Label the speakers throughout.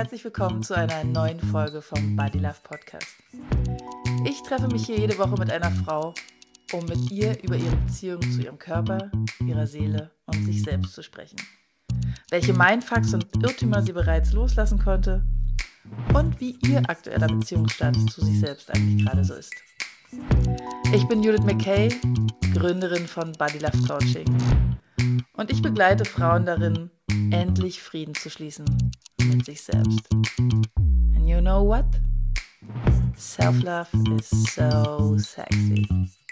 Speaker 1: herzlich willkommen zu einer neuen Folge vom Body Love Podcast. Ich treffe mich hier jede Woche mit einer Frau, um mit ihr über ihre Beziehung zu ihrem Körper, ihrer Seele und sich selbst zu sprechen. Welche Mindfucks und Irrtümer sie bereits loslassen konnte und wie ihr aktueller Beziehungsstatus zu sich selbst eigentlich gerade so ist. Ich bin Judith McKay, Gründerin von Body Love Coaching, und ich begleite Frauen darin, endlich Frieden zu schließen mit sich selbst. And you know what? Self-love is so sexy.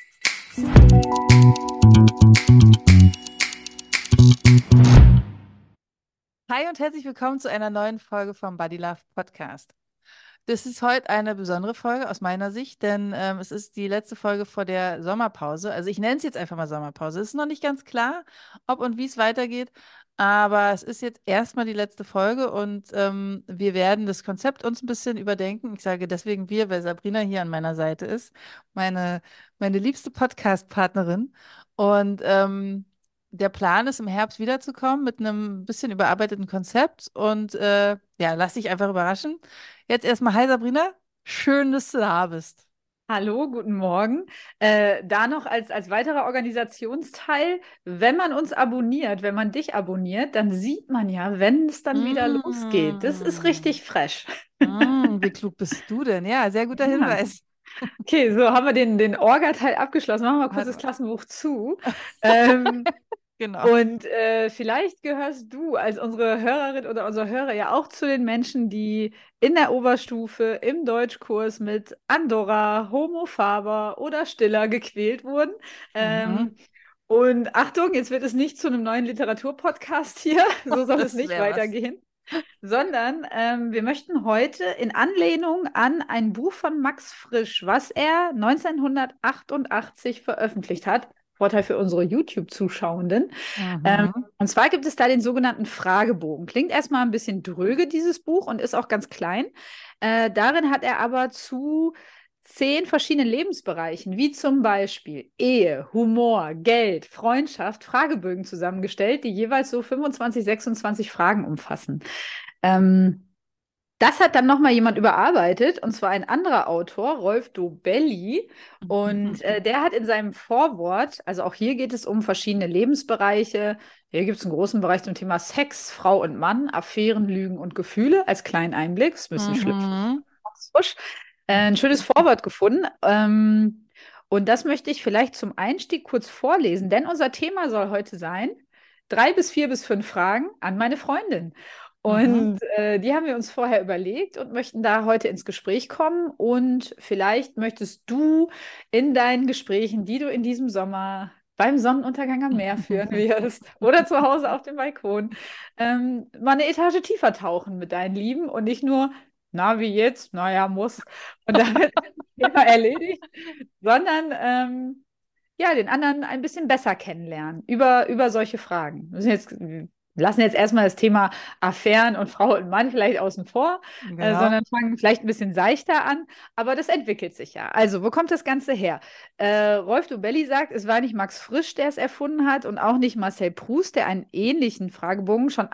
Speaker 1: Hi und herzlich willkommen zu einer neuen Folge vom Body Love Podcast. Das ist heute eine besondere Folge aus meiner Sicht, denn es ist die letzte Folge vor der Sommerpause. Also ich nenne es jetzt einfach mal Sommerpause. Es ist noch nicht ganz klar, ob und wie es weitergeht, aber es ist jetzt erstmal die letzte Folge und wir werden das Konzept uns ein bisschen überdenken. Ich sage deswegen wir, weil Sabrina hier an meiner Seite ist, meine liebste Podcast-Partnerin. Und der Plan ist, im Herbst wiederzukommen mit einem bisschen überarbeiteten Konzept und ja, lass dich einfach überraschen. Jetzt erstmal, hi Sabrina, schön, dass du da bist.
Speaker 2: Hallo, guten Morgen. Da noch als weiterer Organisationsteil, wenn man uns abonniert, wenn man dich abonniert, dann sieht man ja, wenn es dann wieder losgeht. Das ist
Speaker 1: Mm,
Speaker 2: richtig fresh.
Speaker 1: wie klug bist du denn? Ja, sehr guter
Speaker 2: Ja.
Speaker 1: Hinweis.
Speaker 2: Okay, so haben wir den Orga-Teil abgeschlossen. Machen wir mal kurz
Speaker 1: Warte
Speaker 2: das
Speaker 1: mal.
Speaker 2: Klassenbuch zu. Ähm,
Speaker 1: Genau.
Speaker 2: Und vielleicht gehörst du als unsere Hörerin oder unser Hörer ja auch zu den Menschen, die in der Oberstufe im Deutschkurs mit Andorra, Homo Faber oder Stiller gequält wurden.
Speaker 1: Mhm.
Speaker 2: Ähm, und Achtung, jetzt wird es nicht zu einem neuen Literaturpodcast hier, so soll es
Speaker 1: Das
Speaker 2: nicht
Speaker 1: wäre was.
Speaker 2: weitergehen, sondern wir möchten heute in Anlehnung an ein Buch von Max Frisch, was er 1988 veröffentlicht hat, Vorteil für unsere YouTube-Zuschauenden.
Speaker 1: Mhm.
Speaker 2: Und zwar gibt es da den sogenannten Fragebogen. Klingt erstmal ein bisschen dröge, dieses Buch, und ist auch ganz klein. Darin hat er aber zu 10 verschiedenen Lebensbereichen, wie zum Beispiel Ehe, Humor, Geld, Freundschaft, Fragebögen zusammengestellt, die jeweils so 25, 26 Fragen umfassen. Ähm, Das hat dann nochmal jemand überarbeitet, und zwar ein anderer Autor, Rolf Dobelli. Und der hat in seinem Vorwort, also auch hier geht es um verschiedene Lebensbereiche. Hier gibt es einen großen Bereich zum Thema Sex, Frau und Mann, Affären, Lügen und Gefühle als kleinen Einblick. Ist ein bisschen schlüpfrig.
Speaker 1: Mhm.
Speaker 2: Frisch. Ein schönes Vorwort gefunden. Und das möchte ich vielleicht zum Einstieg kurz vorlesen, denn unser Thema soll heute sein: 3 bis 4 bis 5 Fragen an meine Freundin.
Speaker 1: Mhm.
Speaker 2: Und die haben wir uns vorher überlegt und möchten da heute ins Gespräch kommen. Und vielleicht möchtest du in deinen Gesprächen, die du in diesem Sommer beim Sonnenuntergang am Meer führen wirst oder zu Hause auf dem Balkon, mal eine Etage tiefer tauchen mit deinen Lieben und nicht nur, na, wie jetzt? Naja, muss. Und damit ist das Thema erledigt, sondern ja, den anderen ein bisschen besser kennenlernen über solche Fragen. Wir lassen jetzt erstmal das Thema Affären und Frau und Mann vielleicht außen vor,
Speaker 1: Genau.
Speaker 2: sondern fangen vielleicht ein bisschen seichter an. Aber das entwickelt sich ja. Also, wo kommt das Ganze her? Rolf Dobelli sagt, es war nicht Max Frisch, der es erfunden hat, und auch nicht Marcel Proust, der einen ähnlichen Fragebogen schon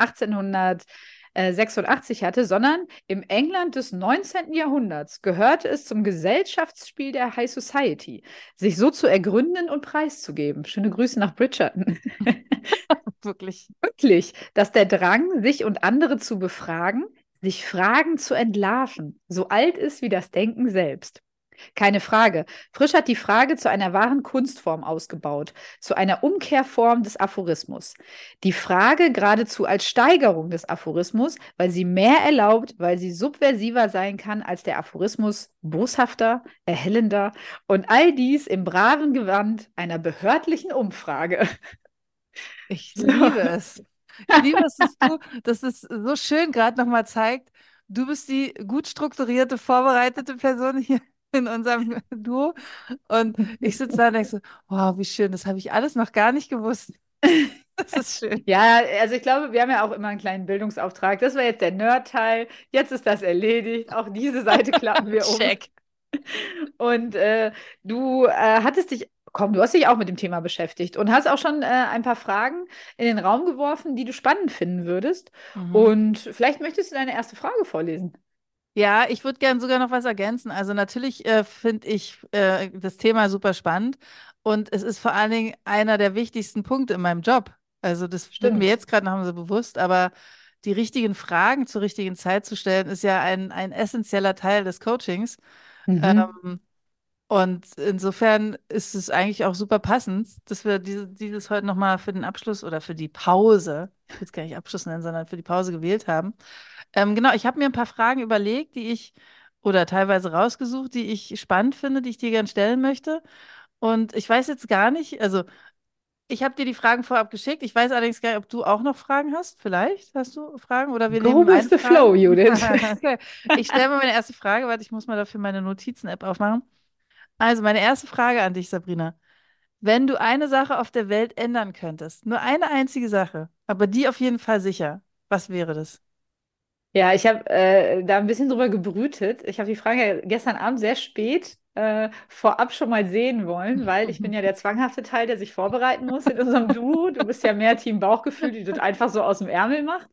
Speaker 2: 1886 hatte, sondern im England des 19. Jahrhunderts gehörte es zum Gesellschaftsspiel der High Society, sich so zu ergründen und preiszugeben. Schöne Grüße nach Bridgerton.
Speaker 1: Wirklich.
Speaker 2: Wirklich, dass der Drang, sich und andere zu befragen, sich Fragen zu entlarven, so alt ist wie das Denken selbst. Keine Frage. Frisch hat die Frage zu einer wahren Kunstform ausgebaut, zu einer Umkehrform des Aphorismus. Die Frage geradezu als Steigerung des Aphorismus, weil sie mehr erlaubt, weil sie subversiver sein kann als der Aphorismus, boshafter, erhellender, und all dies im braven Gewand einer behördlichen Umfrage.
Speaker 1: Ich
Speaker 2: So.
Speaker 1: liebe es. Ich liebe es, dass es so schön gerade nochmal zeigt, du bist die gut strukturierte, vorbereitete Person hier in unserem Duo. Und ich sitze da und denke so, wow, wie schön, das habe ich alles noch gar nicht gewusst. Das ist schön.
Speaker 2: Ja, also ich glaube, wir haben ja auch immer einen kleinen Bildungsauftrag. Das war jetzt der Nerd-Teil. Jetzt ist das erledigt. Auch diese Seite klappen wir um.
Speaker 1: Check.
Speaker 2: Und du hattest dich Komm, du hast dich auch mit dem Thema beschäftigt und hast auch schon ein paar Fragen in den Raum geworfen, die du spannend finden würdest.
Speaker 1: Mhm.
Speaker 2: Und vielleicht möchtest du deine erste Frage vorlesen.
Speaker 1: Ja, ich würde gern sogar noch was ergänzen. Also natürlich finde ich das Thema super spannend und es ist vor allen Dingen einer der wichtigsten Punkte in meinem Job. Also das wird mir
Speaker 2: Stimmt.
Speaker 1: jetzt gerade noch mal so bewusst, aber die richtigen Fragen zur richtigen Zeit zu stellen, ist ja ein essentieller Teil des Coachings.
Speaker 2: Mhm.
Speaker 1: Ähm, und insofern ist es eigentlich auch super passend, dass wir dieses heute nochmal für den Abschluss oder für die Pause, ich will es gar nicht Abschluss nennen, sondern für die Pause gewählt haben. Genau, ich habe mir ein paar Fragen überlegt, oder teilweise rausgesucht, die ich spannend finde, die ich dir gerne stellen möchte. Und ich weiß jetzt gar nicht, also ich habe dir die Fragen vorab geschickt. Ich weiß allerdings gar nicht, ob du auch noch Fragen hast. Vielleicht hast du Fragen oder wir
Speaker 2: Go
Speaker 1: nehmen eine
Speaker 2: with the flow,
Speaker 1: Frage.
Speaker 2: Judith.
Speaker 1: Okay. Ich stelle mal meine erste Frage. Warte, ich muss mal dafür meine Notizen-App aufmachen. Also, meine erste Frage an dich, Sabrina. Wenn du eine Sache auf der Welt ändern könntest, nur eine einzige Sache, aber die auf jeden Fall sicher, was wäre das?
Speaker 2: Ja, ich habe da ein bisschen drüber gebrütet. Ich habe die Frage gestern Abend sehr spät vorab schon mal sehen wollen, weil ich bin ja der zwanghafte Teil, der sich vorbereiten muss in unserem Duo. Du bist ja mehr Team Bauchgefühl, die das einfach so aus dem Ärmel macht.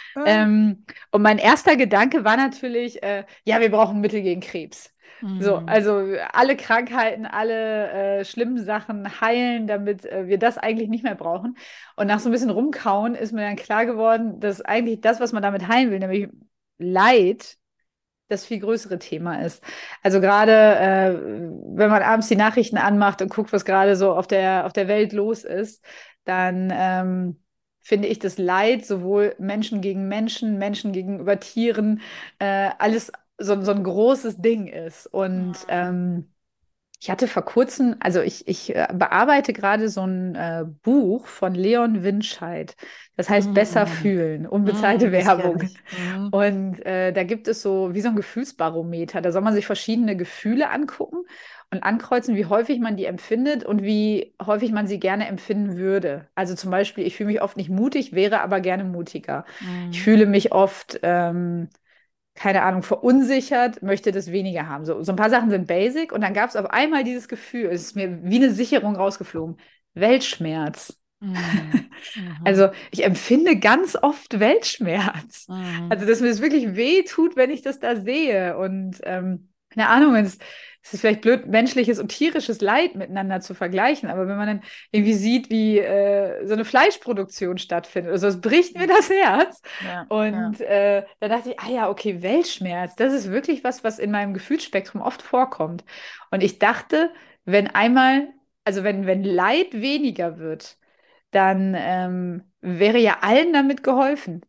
Speaker 2: Und mein erster Gedanke war natürlich, ja, wir brauchen Mittel gegen Krebs. So,
Speaker 1: Mhm.
Speaker 2: also alle Krankheiten, alle schlimmen Sachen heilen, damit wir das eigentlich nicht mehr brauchen. Und nach so ein bisschen Rumkauen ist mir dann klar geworden, dass eigentlich das, was man damit heilen will, nämlich Leid, das viel größere Thema ist. Also gerade, wenn man abends die Nachrichten anmacht und guckt, was gerade so auf der Welt los ist, dann finde ich das Leid, sowohl Menschen gegen Menschen, Menschen gegenüber Tieren, alles so ein großes Ding ist. Und
Speaker 1: Mhm.
Speaker 2: ich hatte vor kurzem, also ich bearbeite gerade so ein Buch von Leon Winscheid. Das heißt Besser
Speaker 1: Mhm.
Speaker 2: fühlen, unbezahlte
Speaker 1: Mhm, das kenne
Speaker 2: Werbung.
Speaker 1: ich. Mhm.
Speaker 2: Und da gibt es so wie so ein Gefühlsbarometer. Da soll man sich verschiedene Gefühle angucken und ankreuzen, wie häufig man die empfindet und wie häufig man sie gerne empfinden würde. Also zum Beispiel, ich fühle mich oft nicht mutig, wäre aber gerne mutiger. Ich
Speaker 1: Mhm.
Speaker 2: fühle mich oft keine Ahnung, verunsichert, möchte das weniger haben. So ein paar Sachen sind basic und dann gab es auf einmal dieses Gefühl, es ist mir wie eine Sicherung rausgeflogen. Weltschmerz.
Speaker 1: Mhm. Mhm.
Speaker 2: Also ich empfinde ganz oft Weltschmerz.
Speaker 1: Mhm.
Speaker 2: Also dass mir das wirklich weh tut, wenn ich das da sehe. Und keine Ahnung, es ist vielleicht blöd, menschliches und tierisches Leid miteinander zu vergleichen, aber wenn man dann irgendwie sieht, wie so eine Fleischproduktion stattfindet, also es bricht mir das Herz.
Speaker 1: Ja, ja.
Speaker 2: Und da dachte ich, ah ja, okay, Weltschmerz, das ist wirklich was, was in meinem Gefühlsspektrum oft vorkommt. Und ich dachte, wenn einmal, also wenn Leid weniger wird, dann wäre ja allen damit geholfen.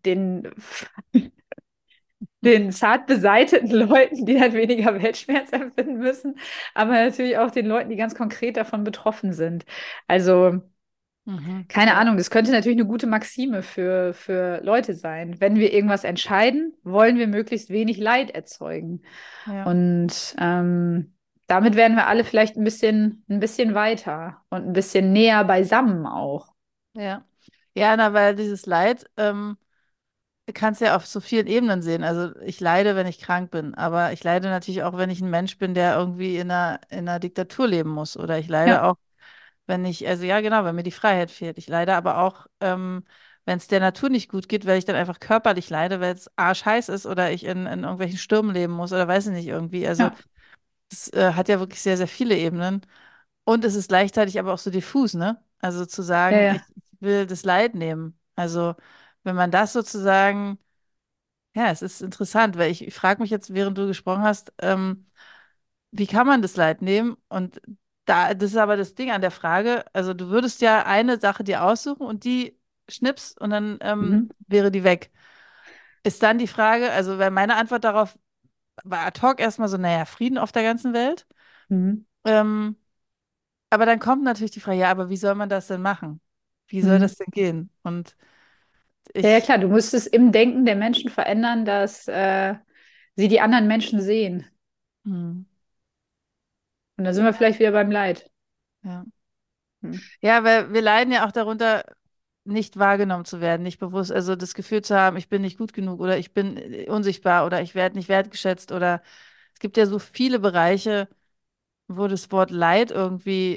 Speaker 2: Den zart beseiteten Leuten, die dann weniger Weltschmerz empfinden müssen, aber natürlich auch den Leuten, die ganz konkret davon betroffen sind. Also,
Speaker 1: Mhm.
Speaker 2: keine
Speaker 1: Ja,
Speaker 2: Ahnung, das könnte natürlich eine gute Maxime für Leute sein. Wenn wir irgendwas entscheiden, wollen wir möglichst wenig Leid erzeugen.
Speaker 1: ja,
Speaker 2: Und damit wären wir alle vielleicht ein bisschen weiter und ein bisschen näher beisammen auch.
Speaker 1: ja. Ja, na, weil dieses Leid kannst du ja auf so vielen Ebenen sehen. Also ich leide, wenn ich krank bin, aber ich leide natürlich auch, wenn ich ein Mensch bin, der irgendwie in einer Diktatur leben muss. Oder ich leide
Speaker 2: Ja,
Speaker 1: auch, wenn ich, also ja, genau, wenn mir die Freiheit fehlt. Ich leide aber auch, wenn es der Natur nicht gut geht, weil ich dann einfach körperlich leide, weil es arschheiß ist oder ich in irgendwelchen Stürmen leben muss oder weiß ich nicht irgendwie. Also
Speaker 2: ja,
Speaker 1: das hat ja wirklich sehr, sehr viele Ebenen. Und es ist gleichzeitig aber auch so diffus, ne? Also zu
Speaker 2: ja,
Speaker 1: sagen, ich
Speaker 2: ja.
Speaker 1: will das Leid nehmen. Also wenn man das sozusagen, ja, es ist interessant, weil ich frage mich jetzt, während du gesprochen hast, wie kann man das Leid nehmen? Und das ist aber das Ding an der Frage, also du würdest ja eine Sache dir aussuchen und die schnippst und dann
Speaker 2: Mhm.
Speaker 1: wäre die weg. Ist dann die Frage, also weil meine Antwort darauf war ad hoc erstmal so, naja, Frieden auf der ganzen Welt.
Speaker 2: Mhm.
Speaker 1: Ähm, aber dann kommt natürlich die Frage, ja, aber wie soll man das denn machen? Wie soll
Speaker 2: Mhm.
Speaker 1: das denn gehen? Und
Speaker 2: Ja, ja,
Speaker 1: ich,
Speaker 2: klar, du müsstest im Denken der Menschen verändern, dass sie die anderen Menschen sehen.
Speaker 1: hm,
Speaker 2: Und da sind wir
Speaker 1: ja,
Speaker 2: vielleicht wieder beim Leid.
Speaker 1: ja.
Speaker 2: Hm.
Speaker 1: Ja, weil wir leiden ja auch darunter, nicht wahrgenommen zu werden, nicht bewusst, also das Gefühl zu haben, ich bin nicht gut genug oder ich bin unsichtbar oder ich werde nicht wertgeschätzt oder es gibt ja so viele Bereiche, wo das Wort Leid irgendwie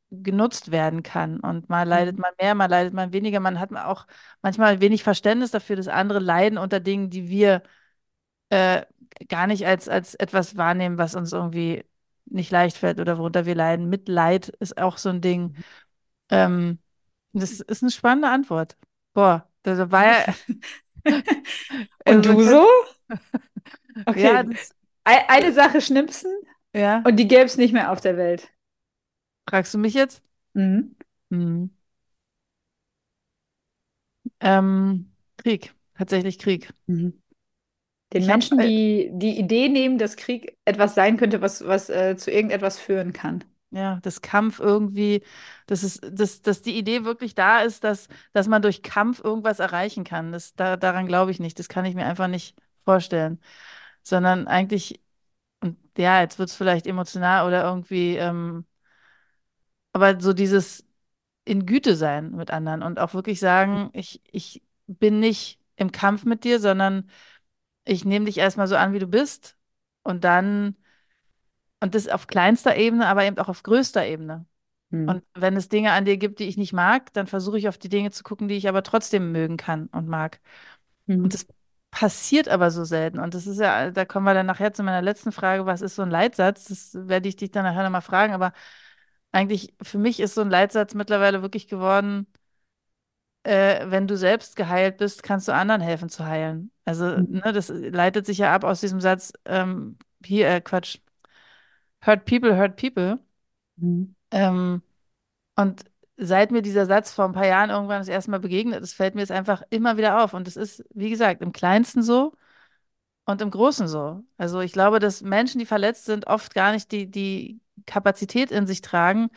Speaker 1: genutzt werden kann. Und mal leidet
Speaker 2: Mhm.
Speaker 1: man mehr, mal leidet man weniger. Man hat auch manchmal wenig Verständnis dafür, dass andere leiden unter Dingen, die wir äh, gar nicht als etwas wahrnehmen, was uns irgendwie nicht leicht fällt oder worunter wir leiden. Mitleid ist auch so ein Ding. Ähm, Das ist eine spannende Antwort. Boah, da war ja,
Speaker 2: Und
Speaker 1: man
Speaker 2: du so?
Speaker 1: könnte, ja,
Speaker 2: Okay.
Speaker 1: das,
Speaker 2: Eine Sache schnipsen
Speaker 1: ja,
Speaker 2: und die gäbe es nicht mehr auf der Welt.
Speaker 1: fragst du mich jetzt?
Speaker 2: Mhm.
Speaker 1: Hm. Krieg, tatsächlich Krieg.
Speaker 2: Mhm. Den
Speaker 1: Ich habe,
Speaker 2: Menschen, die die Idee nehmen, dass Krieg etwas sein könnte, was zu irgendetwas führen kann.
Speaker 1: ja, das Kampf irgendwie, dass die Idee wirklich da ist, dass man durch Kampf irgendwas erreichen kann. Daran glaube ich nicht. Das kann ich mir einfach nicht vorstellen. Sondern eigentlich, und ja, jetzt wird es vielleicht emotional oder irgendwie, aber so dieses in Güte sein mit anderen und auch wirklich sagen, ich bin nicht im Kampf mit dir, sondern ich nehme dich erstmal so an, wie du bist und dann, und das auf kleinster Ebene, aber eben auch auf größter Ebene.
Speaker 2: Mhm.
Speaker 1: Und wenn es Dinge an dir gibt, die ich nicht mag, dann versuche ich auf die Dinge zu gucken, die ich aber trotzdem mögen kann und mag. Und
Speaker 2: Mhm.
Speaker 1: das passiert aber so selten. Und das ist ja, da kommen wir dann nachher zu meiner letzten Frage, was ist so ein Leitsatz? Das werde ich dich dann nachher nochmal fragen, aber eigentlich für mich ist so ein Leitsatz mittlerweile wirklich geworden, wenn du selbst geheilt bist, kannst du anderen helfen zu heilen. Also,
Speaker 2: Mhm.
Speaker 1: ne, das leitet sich ja ab aus diesem Satz, hier, Quatsch, hurt people, hurt people.
Speaker 2: Mhm.
Speaker 1: Ähm, und seit mir dieser Satz vor ein paar Jahren irgendwann das erste Mal begegnet ist, fällt mir es einfach immer wieder auf. Und es ist, wie gesagt, im Kleinsten so und im Großen so. Also ich glaube, dass Menschen, die verletzt sind, oft gar nicht die Kapazität in sich tragen,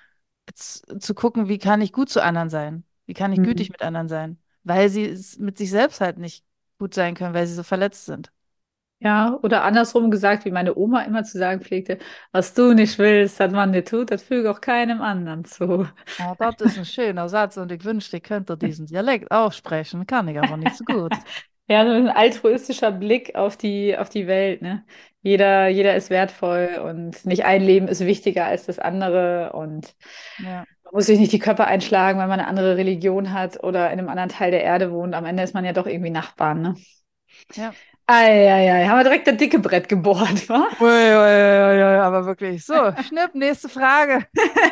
Speaker 1: zu gucken, wie kann ich gut zu anderen sein? Wie kann ich gütig
Speaker 2: Mhm.
Speaker 1: mit anderen sein? Weil sie es mit sich selbst halt nicht gut sein können, weil sie so verletzt sind.
Speaker 2: Ja, oder andersrum gesagt, wie meine Oma immer zu sagen pflegte, was du nicht willst, das man dir tut, das füge auch keinem anderen zu.
Speaker 1: Oh, das ist ein schöner Satz und ich wünschte, ich könnte diesen Dialekt auch sprechen, kann ich aber nicht so gut.
Speaker 2: Ja, so ein altruistischer Blick auf die Welt, ne? Jeder ist wertvoll und nicht ein Leben ist wichtiger als das andere und
Speaker 1: Ja,
Speaker 2: man muss sich nicht die Köpfe einschlagen, weil man eine andere Religion hat oder in einem anderen Teil der Erde wohnt. Am Ende ist man ja doch irgendwie Nachbarn, ne?
Speaker 1: ja.
Speaker 2: Eieiei, haben wir direkt das dicke Brett gebohrt, wa?
Speaker 1: Ui, ui, ui, ui, aber wirklich. So, Schnipp, nächste Frage.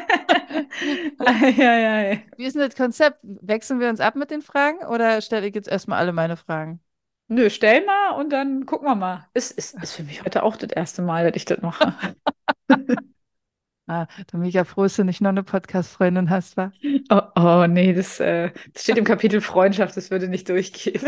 Speaker 2: Eieiei.
Speaker 1: Wie ist denn das Konzept? Wechseln wir uns ab mit den Fragen oder stelle ich jetzt erstmal alle meine Fragen?
Speaker 2: Nö, stell mal und dann gucken wir mal. Ist für mich heute auch das erste Mal, dass ich das mache.
Speaker 1: Ah, da bin ich ja froh, dass du nicht noch eine Podcast-Freundin hast, wa?
Speaker 2: Oh, oh nee, das steht im Kapitel Freundschaft, das würde nicht durchgehen.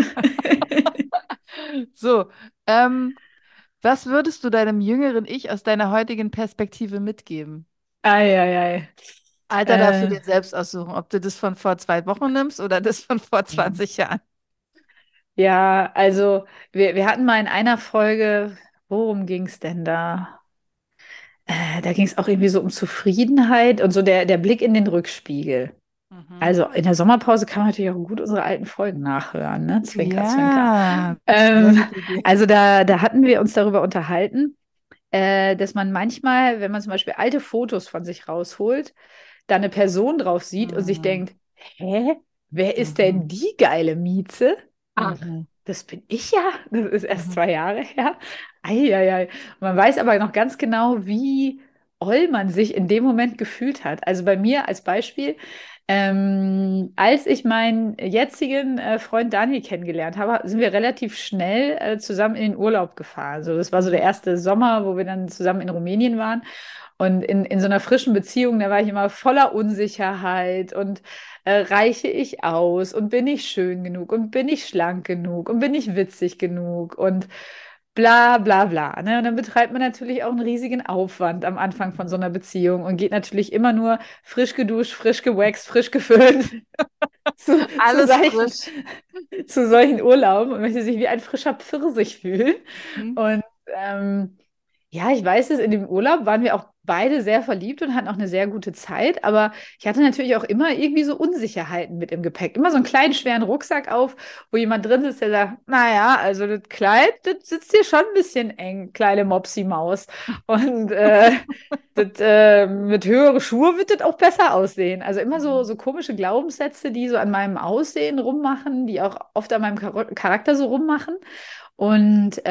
Speaker 1: So, ähm, was würdest du deinem jüngeren Ich aus deiner heutigen Perspektive mitgeben?
Speaker 2: Eieiei.
Speaker 1: Alter, darfst du
Speaker 2: Äh,
Speaker 1: dir selbst aussuchen, ob du das von vor 2 Wochen nimmst oder das von vor 20 Jahren.
Speaker 2: ja, also wir hatten mal in einer Folge, worum ging es denn da? Da ging es auch irgendwie so um Zufriedenheit und so der Blick in den Rückspiegel.
Speaker 1: Mhm.
Speaker 2: Also in der Sommerpause kann man natürlich auch gut unsere alten Folgen nachhören, ne? Zwinker, zwinker.
Speaker 1: Ja, sehr
Speaker 2: Ähm,
Speaker 1: gute Idee.
Speaker 2: also da hatten wir uns darüber unterhalten, dass man manchmal, wenn man zum Beispiel alte Fotos von sich rausholt, da eine Person drauf sieht und sich
Speaker 1: Mhm.
Speaker 2: denkt, hä, wer ist denn
Speaker 1: Mhm.
Speaker 2: die geile Mieze? Ach,
Speaker 1: Mhm.
Speaker 2: das bin ich ja. Das ist erst
Speaker 1: Mhm.
Speaker 2: 2 Jahre her. Eieiei. Man weiß aber noch ganz genau, wie oll man sich in dem Moment gefühlt hat. Also bei mir als Beispiel, als ich meinen jetzigen Freund Daniel kennengelernt habe, sind wir relativ schnell zusammen in den Urlaub gefahren. Also das war so der
Speaker 1: Mhm.
Speaker 2: erste Sommer, wo wir dann zusammen in Rumänien waren. Und in so einer frischen Beziehung, da war ich immer voller Unsicherheit und reiche ich aus und bin ich schön genug und bin ich schlank genug und bin ich witzig genug und bla bla bla. Ne? Und dann betreibt man natürlich auch einen riesigen Aufwand am Anfang von so einer Beziehung und geht natürlich immer nur frisch geduscht, frisch gewaxt, frisch geföhnt zu
Speaker 1: Alles frisch.
Speaker 2: zu solchen Urlauben und möchte sich wie ein frischer Pfirsich fühlen.
Speaker 1: Mhm.
Speaker 2: Und ja, ich weiß es, in dem Urlaub waren wir auch beide sehr verliebt und hatten auch eine sehr gute Zeit, aber ich hatte natürlich auch immer irgendwie so Unsicherheiten mit im Gepäck. Immer so einen kleinen, schweren Rucksack auf, wo jemand drin sitzt, der sagt, naja, also das Kleid, das sitzt dir schon ein bisschen eng, kleine Mopsi-Maus. Und mit höheren Schuhe wird das auch besser aussehen. Also immer so komische Glaubenssätze, die so an meinem Aussehen rummachen, die auch oft an meinem Charakter so rummachen. Und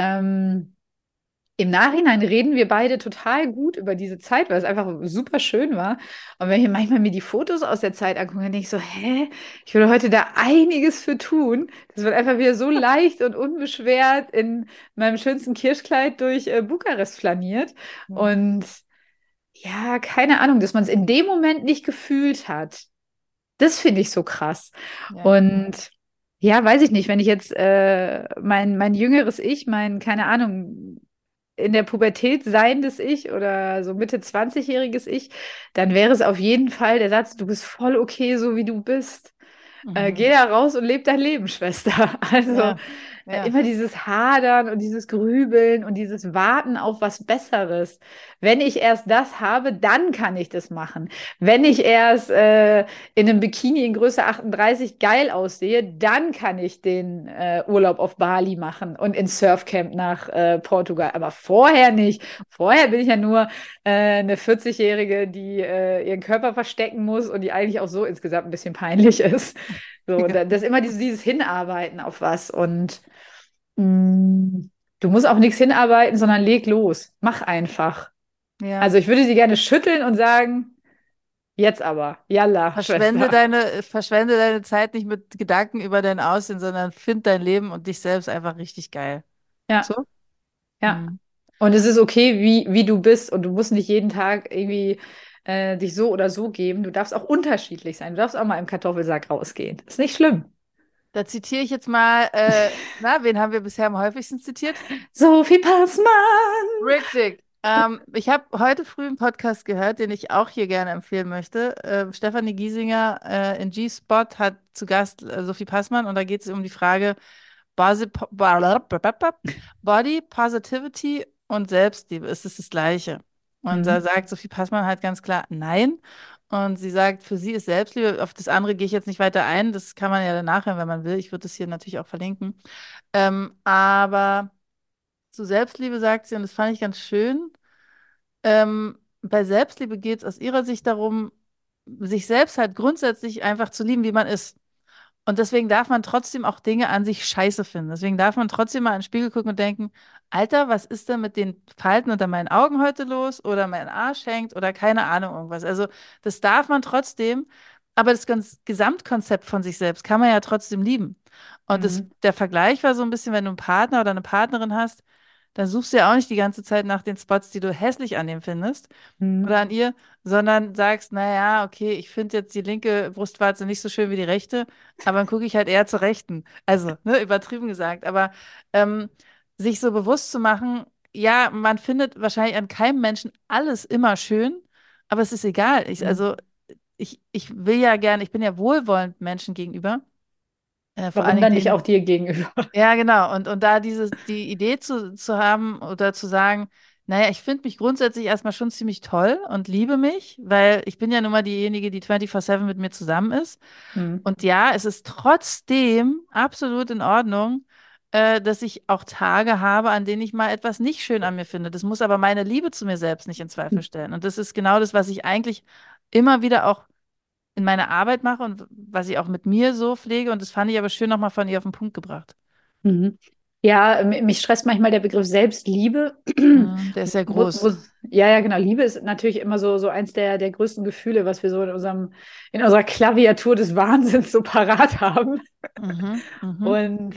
Speaker 2: im Nachhinein reden wir beide total gut über diese Zeit, weil es einfach super schön war. Und wenn ich manchmal mir die Fotos aus der Zeit angucke, dann denke ich so, hä, ich würde heute da einiges für tun. Das wird einfach wieder so leicht und unbeschwert in meinem schönsten Kirschkleid durch Bukarest flaniert.
Speaker 1: Mhm.
Speaker 2: Und ja, keine Ahnung, dass man es in dem Moment nicht gefühlt hat. Das finde ich so krass.
Speaker 1: Ja.
Speaker 2: Und ja, weiß ich nicht, wenn ich jetzt mein jüngeres Ich, keine Ahnung, in der Pubertät seiendes Ich oder so Mitte 20-jähriges Ich, dann wäre es auf jeden Fall der Satz, du bist voll okay, so wie du bist. Geh
Speaker 1: Mhm.
Speaker 2: da raus und leb dein Leben, Schwester. Also
Speaker 1: Ja. Ja.
Speaker 2: immer dieses Hadern und dieses Grübeln und dieses Warten auf was Besseres. Wenn ich erst das habe, dann kann ich das machen. Wenn ich erst in einem Bikini in Größe 38 geil aussehe, dann kann ich den Urlaub auf Bali machen und ins Surfcamp nach Portugal. Aber vorher nicht. Vorher bin ich ja nur eine 40-Jährige, die ihren Körper verstecken muss und die eigentlich auch so insgesamt ein bisschen peinlich ist. So, das ist immer dieses Hinarbeiten auf was. Und mh, du musst auch nichts hinarbeiten, sondern leg los. Mach einfach.
Speaker 1: Ja.
Speaker 2: Also ich würde sie gerne schütteln und sagen, jetzt aber, yalla, Schwester.
Speaker 1: Verschwende deine Zeit nicht mit Gedanken über dein Aussehen, sondern find dein Leben und dich selbst einfach richtig geil.
Speaker 2: Ja,
Speaker 1: So?
Speaker 2: ja.
Speaker 1: Mhm.
Speaker 2: Und es ist okay, wie du bist. Und du musst nicht jeden Tag irgendwie dich so oder so geben. Du darfst auch unterschiedlich sein. Du darfst auch mal im Kartoffelsack rausgehen. Ist nicht schlimm.
Speaker 1: Da zitiere ich jetzt mal, wen haben wir bisher am häufigsten zitiert?
Speaker 2: Sophie Passmann.
Speaker 1: Richtig. Ich habe heute früh einen Podcast gehört, den ich auch hier gerne empfehlen möchte. Stefanie Giesinger in G-Spot hat zu Gast Sophie Passmann und da geht es um die Frage Body Positivity und Selbstliebe. Ist es das Gleiche? Und da
Speaker 2: Mhm.
Speaker 1: sagt Sophie Passmann halt ganz klar Nein. Und sie sagt, für sie ist Selbstliebe, auf das andere gehe ich jetzt nicht weiter ein, das kann man ja dann nachhören, wenn man will. Ich würde das hier natürlich auch verlinken. Aber zu Selbstliebe sagt sie, und das fand ich ganz schön, bei Selbstliebe geht es aus ihrer Sicht darum, sich selbst halt grundsätzlich einfach zu lieben, wie man ist. Und deswegen darf man trotzdem auch Dinge an sich scheiße finden. Deswegen darf man trotzdem mal in den Spiegel gucken und denken, Alter, was ist denn mit den Falten unter meinen Augen heute los? Oder mein Arsch hängt oder keine Ahnung irgendwas. Also das darf man trotzdem, aber das ganz Gesamtkonzept von sich selbst kann man ja trotzdem lieben. Und
Speaker 2: Mhm.
Speaker 1: der Vergleich war so ein bisschen, wenn du einen Partner oder eine Partnerin hast, dann suchst du ja auch nicht die ganze Zeit nach den Spots, die du hässlich an dem findest
Speaker 2: Mhm.
Speaker 1: oder an ihr, sondern sagst, naja, okay, ich finde jetzt die linke Brustwarze nicht so schön wie die rechte, aber dann gucke ich halt eher zur rechten. Also, ne, übertrieben gesagt. Aber ähm, sich so bewusst zu machen, ja, man findet wahrscheinlich an keinem Menschen alles immer schön, aber es ist egal.
Speaker 2: Mhm.
Speaker 1: Ich will ja gerne, ich bin ja wohlwollend Menschen gegenüber, vor allen
Speaker 2: Warum
Speaker 1: Dingen
Speaker 2: dann nicht auch
Speaker 1: denen,
Speaker 2: dir gegenüber?
Speaker 1: ja, genau. Und da die Idee zu haben oder zu sagen, naja, ich finde mich grundsätzlich erstmal schon ziemlich toll und liebe mich, weil ich bin ja nun mal diejenige, die 24/7 mit mir zusammen ist.
Speaker 2: Mhm.
Speaker 1: Und ja, es ist trotzdem absolut in Ordnung, dass ich auch Tage habe, an denen ich mal etwas nicht schön an mir finde. Das muss aber meine Liebe zu mir selbst nicht in Zweifel stellen. Und das ist genau das, was ich eigentlich immer wieder auch in meiner Arbeit mache und was ich auch mit mir so pflege. Und das fand ich aber schön nochmal von ihr auf den Punkt gebracht.
Speaker 2: Mhm. Ja, mich stresst manchmal der Begriff Selbstliebe.
Speaker 1: Der ist sehr
Speaker 2: Wo,
Speaker 1: groß.
Speaker 2: wo, ja, ja, genau. Liebe ist natürlich immer so eins der größten Gefühle, was wir so in unserer Klaviatur des Wahnsinns so parat haben.
Speaker 1: Mhm, mhm,
Speaker 2: Und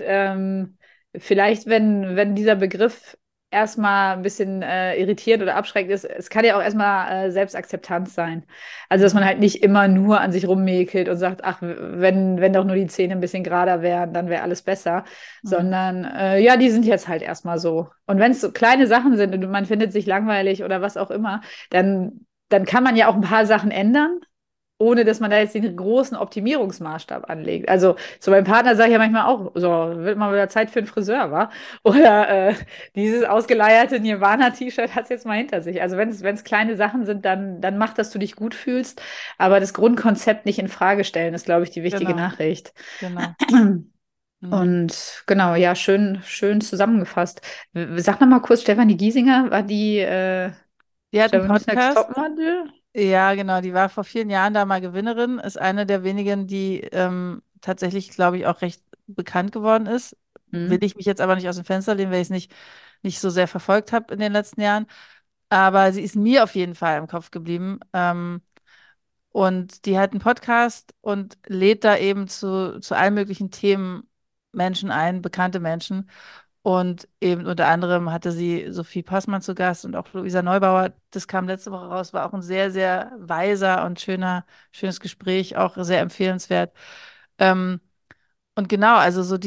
Speaker 2: vielleicht, wenn dieser Begriff erstmal ein bisschen irritierend oder abschreckend ist, es kann ja auch erstmal Selbstakzeptanz sein. Also, dass man
Speaker 1: mhm,
Speaker 2: halt nicht immer nur an sich rummäkelt und sagt, ach, wenn doch nur die Zähne ein bisschen gerader wären, dann wäre alles besser.
Speaker 1: mhm,
Speaker 2: Sondern, ja, die sind jetzt halt erstmal so. Und wenn es so kleine Sachen sind und man findet sich langweilig oder was auch immer, dann kann man ja auch ein paar Sachen ändern ohne dass man da jetzt den großen Optimierungsmaßstab anlegt. Also zu meinem Partner sage ich ja manchmal auch, so, wird mal wieder Zeit für einen Friseur, wa? Oder dieses ausgeleierte Nirvana-T-Shirt hat es jetzt mal hinter sich. Also wenn es kleine Sachen sind, dann mach, dass du dich gut fühlst, aber das Grundkonzept nicht in Frage stellen, ist, glaube ich, die wichtige
Speaker 1: Genau,
Speaker 2: Nachricht.
Speaker 1: genau. Mhm.
Speaker 2: Und genau, ja, schön zusammengefasst. Sag noch mal kurz, Stefanie Giesinger, war die
Speaker 1: Die hat einen
Speaker 2: Germany's Next
Speaker 1: Podcast.
Speaker 2: Topmodel?
Speaker 1: Ja, genau. Die war vor vielen Jahren da mal Gewinnerin. Ist eine der wenigen, die tatsächlich, glaube ich, auch recht bekannt geworden ist. Will
Speaker 2: Hm.
Speaker 1: ich mich jetzt aber nicht aus dem Fenster lehnen, weil ich es nicht so sehr verfolgt habe in den letzten Jahren. Aber sie ist mir auf jeden Fall im Kopf geblieben. Und die hat einen Podcast und lädt da eben zu allen möglichen Themen Menschen ein, bekannte Menschen. Und eben unter anderem hatte sie Sophie Passmann zu Gast und auch Luisa Neubauer. Das kam letzte Woche raus, war auch ein sehr, sehr weiser und schönes Gespräch, auch sehr empfehlenswert. Ähm, und genau, also so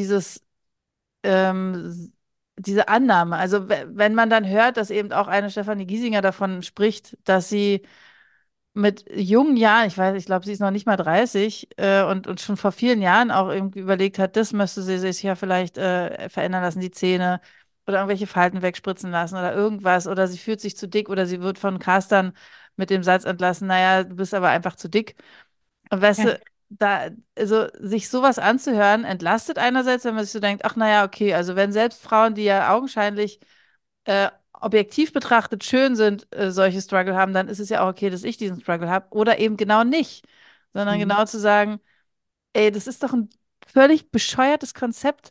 Speaker 1: diese Annahme, also wenn man dann hört, dass eben auch eine Stefanie Giesinger davon spricht, dass sie mit jungen Jahren, ich weiß, ich glaube, sie ist noch nicht mal 30 und schon vor vielen Jahren auch irgendwie überlegt hat, das müsste sie sich ja vielleicht verändern lassen, die Zähne oder irgendwelche Falten wegspritzen lassen oder irgendwas oder sie fühlt sich zu dick oder sie wird von Castern mit dem Satz entlassen, naja, du bist aber einfach zu dick. Und weißt
Speaker 2: Ja.
Speaker 1: du, also sich sowas anzuhören, entlastet einerseits, wenn man sich so denkt, ach naja, okay, also wenn selbst Frauen, die ja augenscheinlich objektiv betrachtet schön sind, solche Struggle haben, dann ist es ja auch okay, dass ich diesen Struggle habe. Oder eben genau nicht. Sondern
Speaker 2: Mhm.
Speaker 1: genau zu sagen, ey, das ist doch ein völlig bescheuertes Konzept.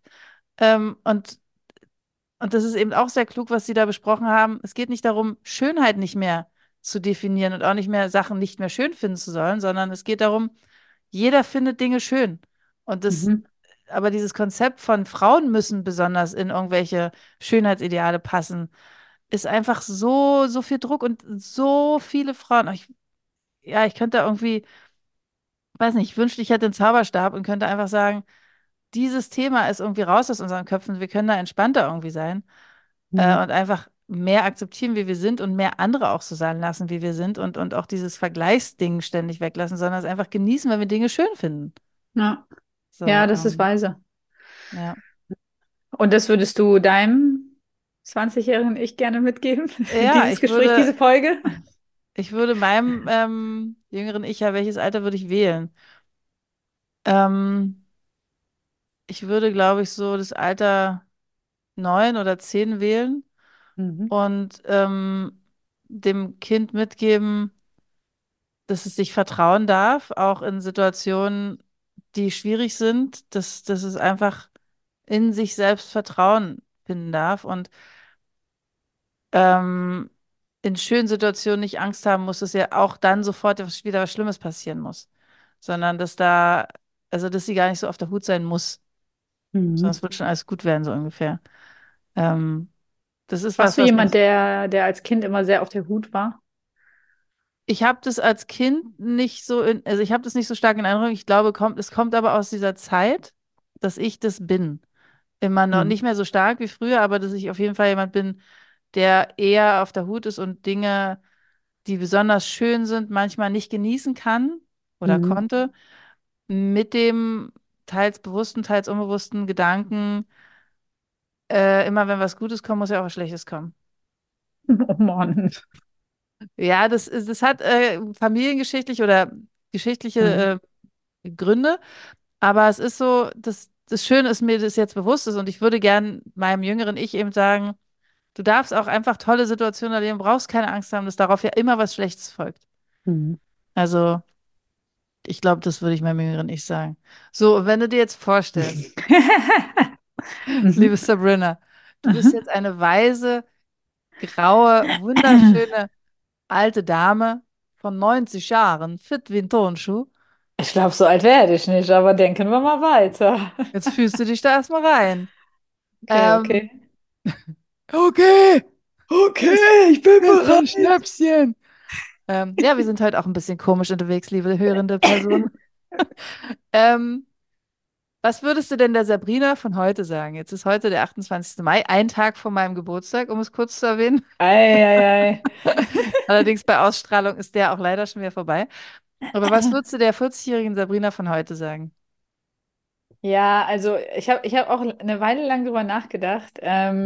Speaker 1: Und das ist eben auch sehr klug, was Sie da besprochen haben. Es geht nicht darum, Schönheit nicht mehr zu definieren und auch nicht mehr Sachen nicht mehr schön finden zu sollen, sondern es geht darum, jeder findet Dinge schön. Und
Speaker 2: Mhm.
Speaker 1: aber dieses Konzept von Frauen müssen besonders in irgendwelche Schönheitsideale passen, ist einfach so viel Druck und so viele Frauen. Ja, ich könnte irgendwie, weiß nicht, ich wünschte, ich hätte einen Zauberstab und könnte einfach sagen, dieses Thema ist irgendwie raus aus unseren Köpfen. Wir können da entspannter irgendwie sein
Speaker 2: Mhm.
Speaker 1: und einfach mehr akzeptieren, wie wir sind und mehr andere auch so sein lassen, wie wir sind und auch dieses Vergleichsding ständig weglassen, sondern es einfach genießen, wenn wir Dinge schön finden.
Speaker 2: Ja.
Speaker 1: So,
Speaker 2: Ja, das ist weise.
Speaker 1: ja.
Speaker 2: Und das würdest du deinem 20-jährigen Ich gerne mitgeben?
Speaker 1: Ja,
Speaker 2: Dieses Gespräch, diese Folge?
Speaker 1: ich würde meinem jüngeren Ich, ja, welches Alter würde ich wählen? Ähm, Ich würde, glaube ich, so das Alter 9 oder 10 wählen
Speaker 2: Mhm.
Speaker 1: und dem Kind mitgeben, dass es sich vertrauen darf, auch in Situationen, die schwierig sind, dass es einfach in sich selbst Vertrauen finden darf und ähm, in schönen Situationen nicht Angst haben muss, dass ja auch dann sofort wieder was Schlimmes passieren muss, sondern also dass sie gar nicht so auf der Hut sein muss, sondern es
Speaker 2: Mhm.
Speaker 1: wird schon alles gut werden, so ungefähr. Ähm, Das ist
Speaker 2: Warst
Speaker 1: was,
Speaker 2: du
Speaker 1: was
Speaker 2: jemand,
Speaker 1: mich.
Speaker 2: der als Kind immer sehr auf der Hut war?
Speaker 1: Ich habe das als Kind nicht so also ich habe das nicht so stark in Erinnerung. Ich glaube, es kommt aber aus dieser Zeit, dass ich das bin. Immer noch
Speaker 2: Mhm.
Speaker 1: nicht mehr so stark wie früher, aber dass ich auf jeden Fall jemand bin, der eher auf der Hut ist und Dinge, die besonders schön sind, manchmal nicht genießen kann oder
Speaker 2: Mhm.
Speaker 1: konnte, mit dem teils bewussten, teils unbewussten Gedanken, immer wenn was Gutes kommt, muss ja auch was Schlechtes kommen.
Speaker 2: Oh Mann.
Speaker 1: Ja, das hat familiengeschichtlich oder
Speaker 2: Mhm.
Speaker 1: geschichtliche Gründe, aber es ist so, das Schöne ist mir, das jetzt bewusst ist und ich würde gern meinem jüngeren Ich eben sagen, du darfst auch einfach tolle Situationen erleben, brauchst keine Angst haben, dass darauf ja immer was Schlechtes folgt.
Speaker 2: Mhm.
Speaker 1: Also, ich glaube, das würde ich meinem jüngeren Ich sagen. So, und wenn du dir jetzt vorstellst, liebe
Speaker 2: Mhm.
Speaker 1: Sabrina, du bist
Speaker 2: Mhm.
Speaker 1: jetzt eine weise, graue, wunderschöne alte Dame von 90 Jahren, fit wie ein Turnschuh.
Speaker 2: Ich glaube, so alt werde ich nicht, aber denken wir mal weiter.
Speaker 1: Jetzt fühlst du dich da erstmal rein.
Speaker 2: Okay,
Speaker 1: Ähm,
Speaker 2: okay.
Speaker 1: okay,
Speaker 2: Okay, ich bin
Speaker 1: hier ist ein
Speaker 2: bereit.
Speaker 1: Schnäpschen. Ja, wir sind heute auch ein bisschen komisch unterwegs, liebe hörende Person. Ähm, Was würdest du denn der Sabrina von heute sagen? Jetzt ist heute der 28. Mai, ein Tag vor meinem Geburtstag, um es kurz zu erwähnen.
Speaker 2: Ei.
Speaker 1: Allerdings bei Ausstrahlung ist der auch leider schon wieder vorbei. Aber was würdest du der 40-jährigen Sabrina von heute sagen?
Speaker 2: Ja, also ich hab auch eine Weile lang drüber nachgedacht.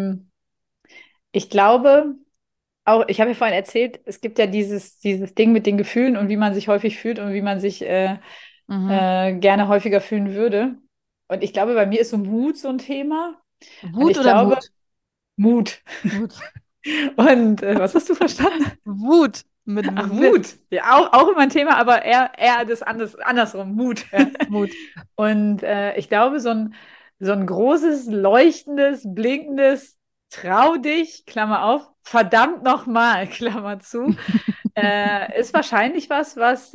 Speaker 2: Ich glaube, auch, ich habe ja vorhin erzählt, es gibt ja dieses Ding mit den Gefühlen und wie man sich häufig fühlt und wie man sich
Speaker 1: Mhm.
Speaker 2: gerne häufiger fühlen würde. Und ich glaube, bei mir ist so Mut so ein Thema. Und
Speaker 1: Wut
Speaker 2: ich
Speaker 1: oder
Speaker 2: glaube,
Speaker 1: Mut?
Speaker 2: Mut.
Speaker 1: Mut.
Speaker 2: Und was hast du verstanden?
Speaker 1: Wut mit
Speaker 2: Ach,
Speaker 1: W.
Speaker 2: Mut. Ja, auch immer ein Thema, aber eher andersrum, Mut.
Speaker 1: Ja, Mut.
Speaker 2: Und ich glaube, so ein großes, leuchtendes, blinkendes Trau dich, Klammer auf, verdammt nochmal, Klammer zu, ist wahrscheinlich was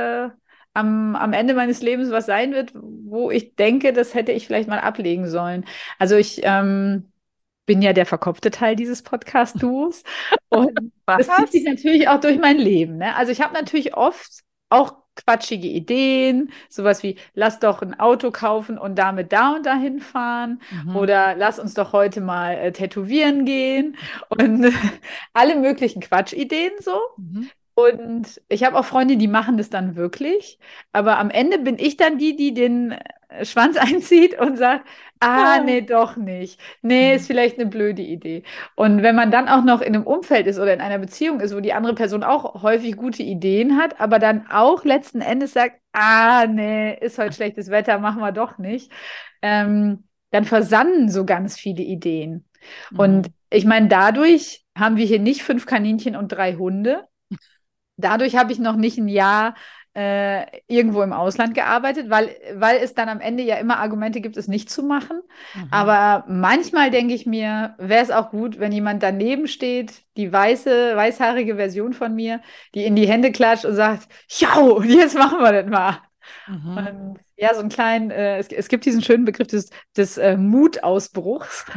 Speaker 2: am Ende meines Lebens was sein wird, wo ich denke, das hätte ich vielleicht mal ablegen sollen. Also ich bin ja der verkopfte Teil dieses Podcast-Duos und das zieht sich
Speaker 1: Was?
Speaker 2: natürlich auch durch mein Leben. Ne? Also ich habe natürlich oft auch quatschige Ideen, sowas wie, lass doch ein Auto kaufen und damit da und dahin fahren
Speaker 1: Mhm.
Speaker 2: oder lass uns doch heute mal tätowieren gehen und alle möglichen Quatschideen so.
Speaker 1: Mhm.
Speaker 2: Und ich habe auch Freunde, die machen das dann wirklich. Aber am Ende bin ich dann die den Schwanz einzieht und sagt, ah,
Speaker 1: Ah.
Speaker 2: nee, doch nicht. Nee, ist
Speaker 1: Mhm.
Speaker 2: vielleicht eine blöde Idee. Und wenn man dann auch noch in einem Umfeld ist oder in einer Beziehung ist, wo die andere Person auch häufig gute Ideen hat, aber dann auch letzten Endes sagt, ah, nee, ist heute schlechtes Wetter, machen wir doch nicht, dann versanden so ganz viele Ideen. Und
Speaker 1: Mhm.
Speaker 2: ich meine, dadurch haben wir hier nicht 5 Kaninchen und 3 Hunde. Dadurch habe ich noch nicht ein Jahr irgendwo im Ausland gearbeitet, weil es dann am Ende ja immer Argumente gibt, es nicht zu machen.
Speaker 1: Mhm.
Speaker 2: Aber manchmal denke ich mir, wäre es auch gut, wenn jemand daneben steht, die weißhaarige Version von mir, die in die Hände klatscht und sagt, ja, und jetzt machen wir das mal.
Speaker 1: Mhm.
Speaker 2: Und ja, so einen kleinen, es gibt diesen schönen Begriff des Mutausbruchs.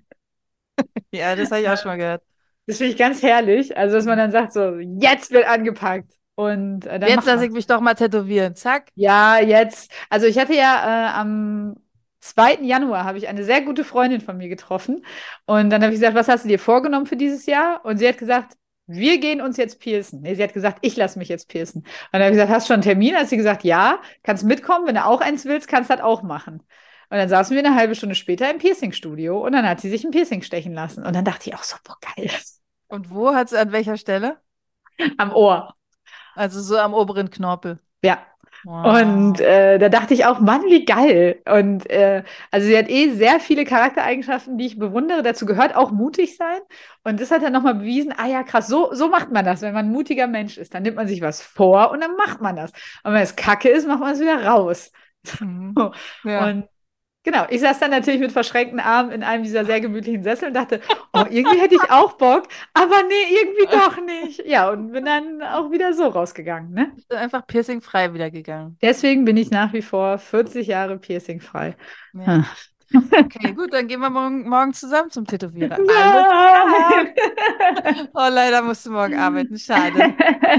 Speaker 1: Ja, das habe ich auch schon mal gehört.
Speaker 2: Das finde ich ganz herrlich. Also, dass man dann sagt, so, jetzt wird angepackt. Und dann
Speaker 1: Jetzt
Speaker 2: macht
Speaker 1: lasse
Speaker 2: man
Speaker 1: ich
Speaker 2: es.
Speaker 1: mich doch mal tätowieren. Zack.
Speaker 2: Ja, jetzt. Also ich hatte ja am 2. Januar habe ich eine sehr gute Freundin von mir getroffen. Und dann habe ich gesagt, was hast du dir vorgenommen für dieses Jahr? Und sie hat gesagt, wir gehen uns jetzt piercen. Nee, sie hat gesagt, ich lasse mich jetzt piercen. Und dann habe ich gesagt, hast du schon einen Termin? Hat sie gesagt, ja, kannst mitkommen. Wenn du auch eins willst, kannst du das auch machen. Und dann saßen wir eine halbe Stunde später im Piercingstudio und dann hat sie sich ein Piercing stechen lassen. Und dann dachte ich auch so, boah, geil.
Speaker 1: Und wo hat es an welcher Stelle?
Speaker 2: Am Ohr.
Speaker 1: Also so am oberen Knorpel.
Speaker 2: Ja. Und
Speaker 1: Wow.
Speaker 2: da dachte ich auch, Mann, wie geil. Und also sie hat eh sehr viele Charaktereigenschaften, die ich bewundere. Dazu gehört auch mutig sein. Und das hat dann nochmal bewiesen, ah ja, krass, so macht man das, wenn man ein mutiger Mensch ist. Dann nimmt man sich was vor und dann macht man das. Und wenn es Kacke ist, macht man es wieder raus.
Speaker 1: Mhm. Ja.
Speaker 2: Und genau, ich saß dann natürlich mit verschränkten Armen in einem dieser sehr gemütlichen Sessel und dachte, oh, irgendwie hätte ich auch Bock, aber nee, irgendwie doch nicht. Ja, und bin dann auch wieder so rausgegangen, ne?
Speaker 1: Ich bin einfach piercingfrei wieder gegangen.
Speaker 2: Deswegen bin ich nach wie vor 40 Jahre piercingfrei.
Speaker 1: Ja.
Speaker 2: Hm.
Speaker 1: Okay, gut, dann gehen wir morgen zusammen zum Tätowierer. Alles klar.
Speaker 2: Nein!
Speaker 1: Oh, leider musst du morgen arbeiten. Schade.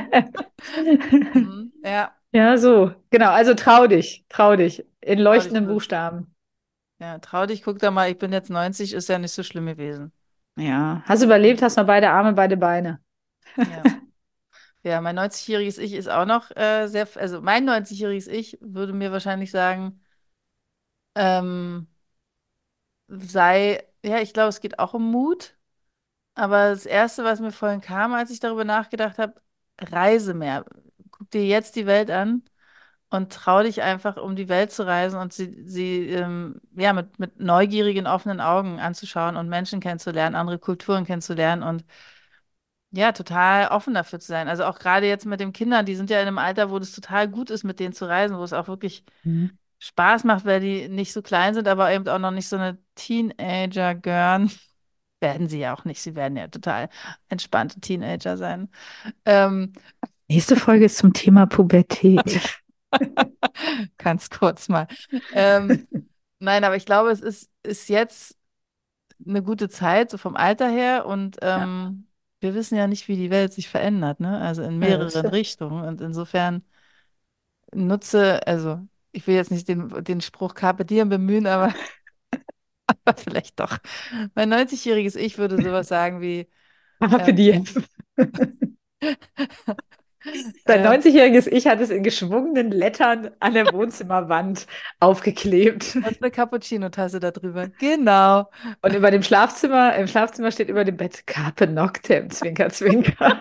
Speaker 1: Mhm. Ja,
Speaker 2: Ja, so. Genau, also trau dich, trau dich. In
Speaker 1: trau dich
Speaker 2: leuchtenden
Speaker 1: wirklich.
Speaker 2: Buchstaben.
Speaker 1: Ja, trau dich, guck da mal, ich bin jetzt 90, ist ja nicht so schlimm gewesen.
Speaker 2: Ja. Hast du überlebt, hast noch beide Arme, beide Beine.
Speaker 1: Ja. Ja, mein 90-jähriges Ich ist auch noch also mein 90-jähriges Ich würde mir wahrscheinlich sagen, ähm, ja, ich glaube, es geht auch um Mut, aber das Erste, was mir vorhin kam, als ich darüber nachgedacht habe, reise mehr. Guck dir jetzt die Welt an und trau dich einfach, um die Welt zu reisen und sie ja, mit neugierigen, offenen Augen anzuschauen und Menschen kennenzulernen, andere Kulturen kennenzulernen und ja, total offen dafür zu sein. Also auch gerade jetzt mit den Kindern, die sind ja in einem Alter, wo das total gut ist, mit denen zu reisen, wo es auch wirklich
Speaker 2: Mhm.
Speaker 1: Spaß macht, weil die nicht so klein sind, aber eben auch noch nicht so eine Teenager gehören. Werden sie ja auch nicht. Sie werden ja total entspannte Teenager sein. Ähm,
Speaker 2: Nächste Folge ist zum Thema Pubertät.
Speaker 1: ganz kurz mal. Ähm, nein, aber ich glaube, ist jetzt eine gute Zeit, so vom Alter her. Und
Speaker 2: Ja,
Speaker 1: wir wissen ja nicht, wie die Welt sich verändert, ne? Also in
Speaker 2: ja, das
Speaker 1: mehreren
Speaker 2: stimmt.
Speaker 1: Richtungen. Und insofern nutze, also ich will jetzt nicht den Spruch Carpe Diem bemühen, aber, aber vielleicht doch. Mein 90-jähriges Ich würde sowas sagen wie,
Speaker 2: Carpe
Speaker 1: ähm,
Speaker 2: diem. Dein
Speaker 1: ähm,
Speaker 2: 90-jähriges Ich hat es in geschwungenen Lettern an der Wohnzimmerwand aufgeklebt.
Speaker 1: und eine Cappuccino-Tasse darüber. Genau.
Speaker 2: Und über dem Schlafzimmer, im Schlafzimmer steht über dem Bett Carpe Noctem, Zwinker, Zwinker.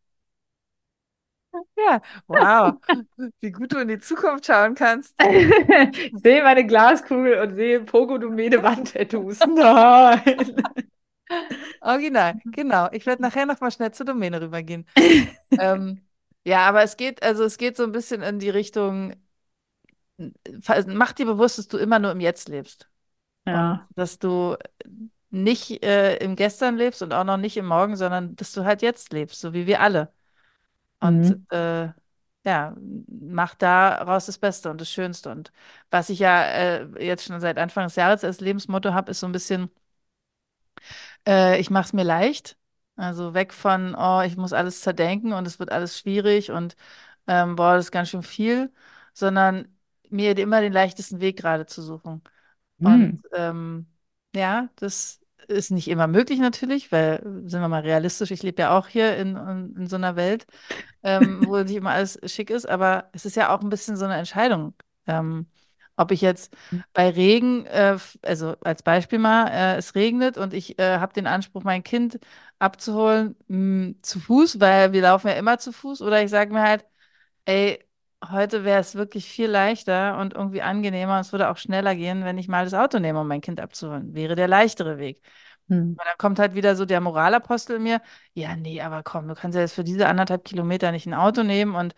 Speaker 1: Ja, wow. Wie gut du in die Zukunft schauen kannst.
Speaker 2: Ich sehe meine Glaskugel und sehe Pogodomene Wandtattoos. Nein.
Speaker 1: Original, genau. Ich werde nachher noch mal schnell zur Domäne rübergehen. Ähm, ja, aber es geht so ein bisschen in die Richtung, mach dir bewusst, dass du immer nur im Jetzt lebst und
Speaker 2: Ja.
Speaker 1: dass du nicht im Gestern lebst und auch noch nicht im Morgen, sondern dass du halt jetzt lebst, so wie wir alle. Und
Speaker 2: Mhm.
Speaker 1: ja, mach daraus das Beste und das Schönste. Und was ich ja jetzt schon seit Anfang des Jahres als Lebensmotto habe, ist so ein bisschen, ich mache es mir leicht. Also weg von, oh, ich muss alles zerdenken und es wird alles schwierig und boah, das ist ganz schön viel, sondern mir immer den leichtesten Weg gerade zu suchen. Und
Speaker 2: Mhm.
Speaker 1: ja, das ist nicht immer möglich natürlich, weil, sind wir mal realistisch, ich lebe ja auch hier in so einer Welt, wo nicht immer alles schick ist, aber es ist ja auch ein bisschen so eine Entscheidung. Ähm, ob ich jetzt bei Regen, also als Beispiel mal, es regnet und ich habe den Anspruch, mein Kind abzuholen, zu Fuß, weil wir laufen ja immer zu Fuß, oder ich sage mir halt, ey, heute wäre es wirklich viel leichter und irgendwie angenehmer und es würde auch schneller gehen, wenn ich mal das Auto nehme, um mein Kind abzuholen. Wäre der leichtere Weg.
Speaker 2: Mhm.
Speaker 1: Und dann kommt halt wieder so der Moralapostel in mir, ja, nee, aber komm, du kannst ja jetzt für diese 1,5 Kilometer nicht ein Auto nehmen und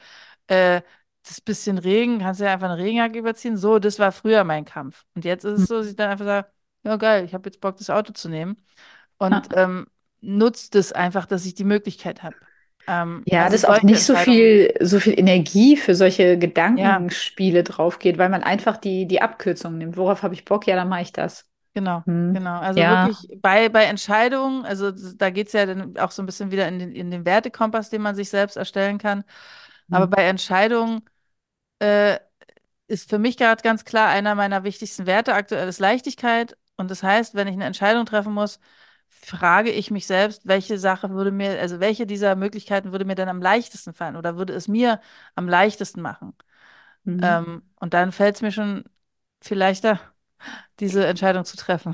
Speaker 1: das bisschen Regen, kannst du ja einfach eine Regenjacke überziehen. So, das war früher mein Kampf. Und jetzt ist es so, dass ich dann einfach sage, ja, geil, ich habe jetzt Bock, das Auto zu nehmen und
Speaker 2: Ja.
Speaker 1: nutzt es einfach, dass ich die Möglichkeit habe.
Speaker 2: Ja,
Speaker 1: Also
Speaker 2: dass auch
Speaker 1: solche
Speaker 2: nicht
Speaker 1: Entscheidungen,
Speaker 2: so viel Energie für solche
Speaker 1: ja,
Speaker 2: Gedankenspiele drauf geht, weil man einfach die Abkürzung nimmt. Worauf habe ich Bock? Ja, dann mache ich das.
Speaker 1: genau,
Speaker 2: Hm.
Speaker 1: genau. Also
Speaker 2: Ja.
Speaker 1: wirklich bei Entscheidungen, also da geht es ja dann auch so ein bisschen wieder in den Wertekompass, den man sich selbst erstellen kann. Aber
Speaker 2: Hm.
Speaker 1: bei Entscheidungen äh, ist für mich gerade ganz klar einer meiner wichtigsten Werte aktuell ist Leichtigkeit. Und das heißt, wenn ich eine Entscheidung treffen muss, frage ich mich selbst, welche Sache würde mir, also welche dieser Möglichkeiten würde mir dann am leichtesten fallen oder würde es mir am leichtesten machen?
Speaker 2: Hm.
Speaker 1: Und dann fällt es mir schon viel leichter, diese Entscheidung zu treffen.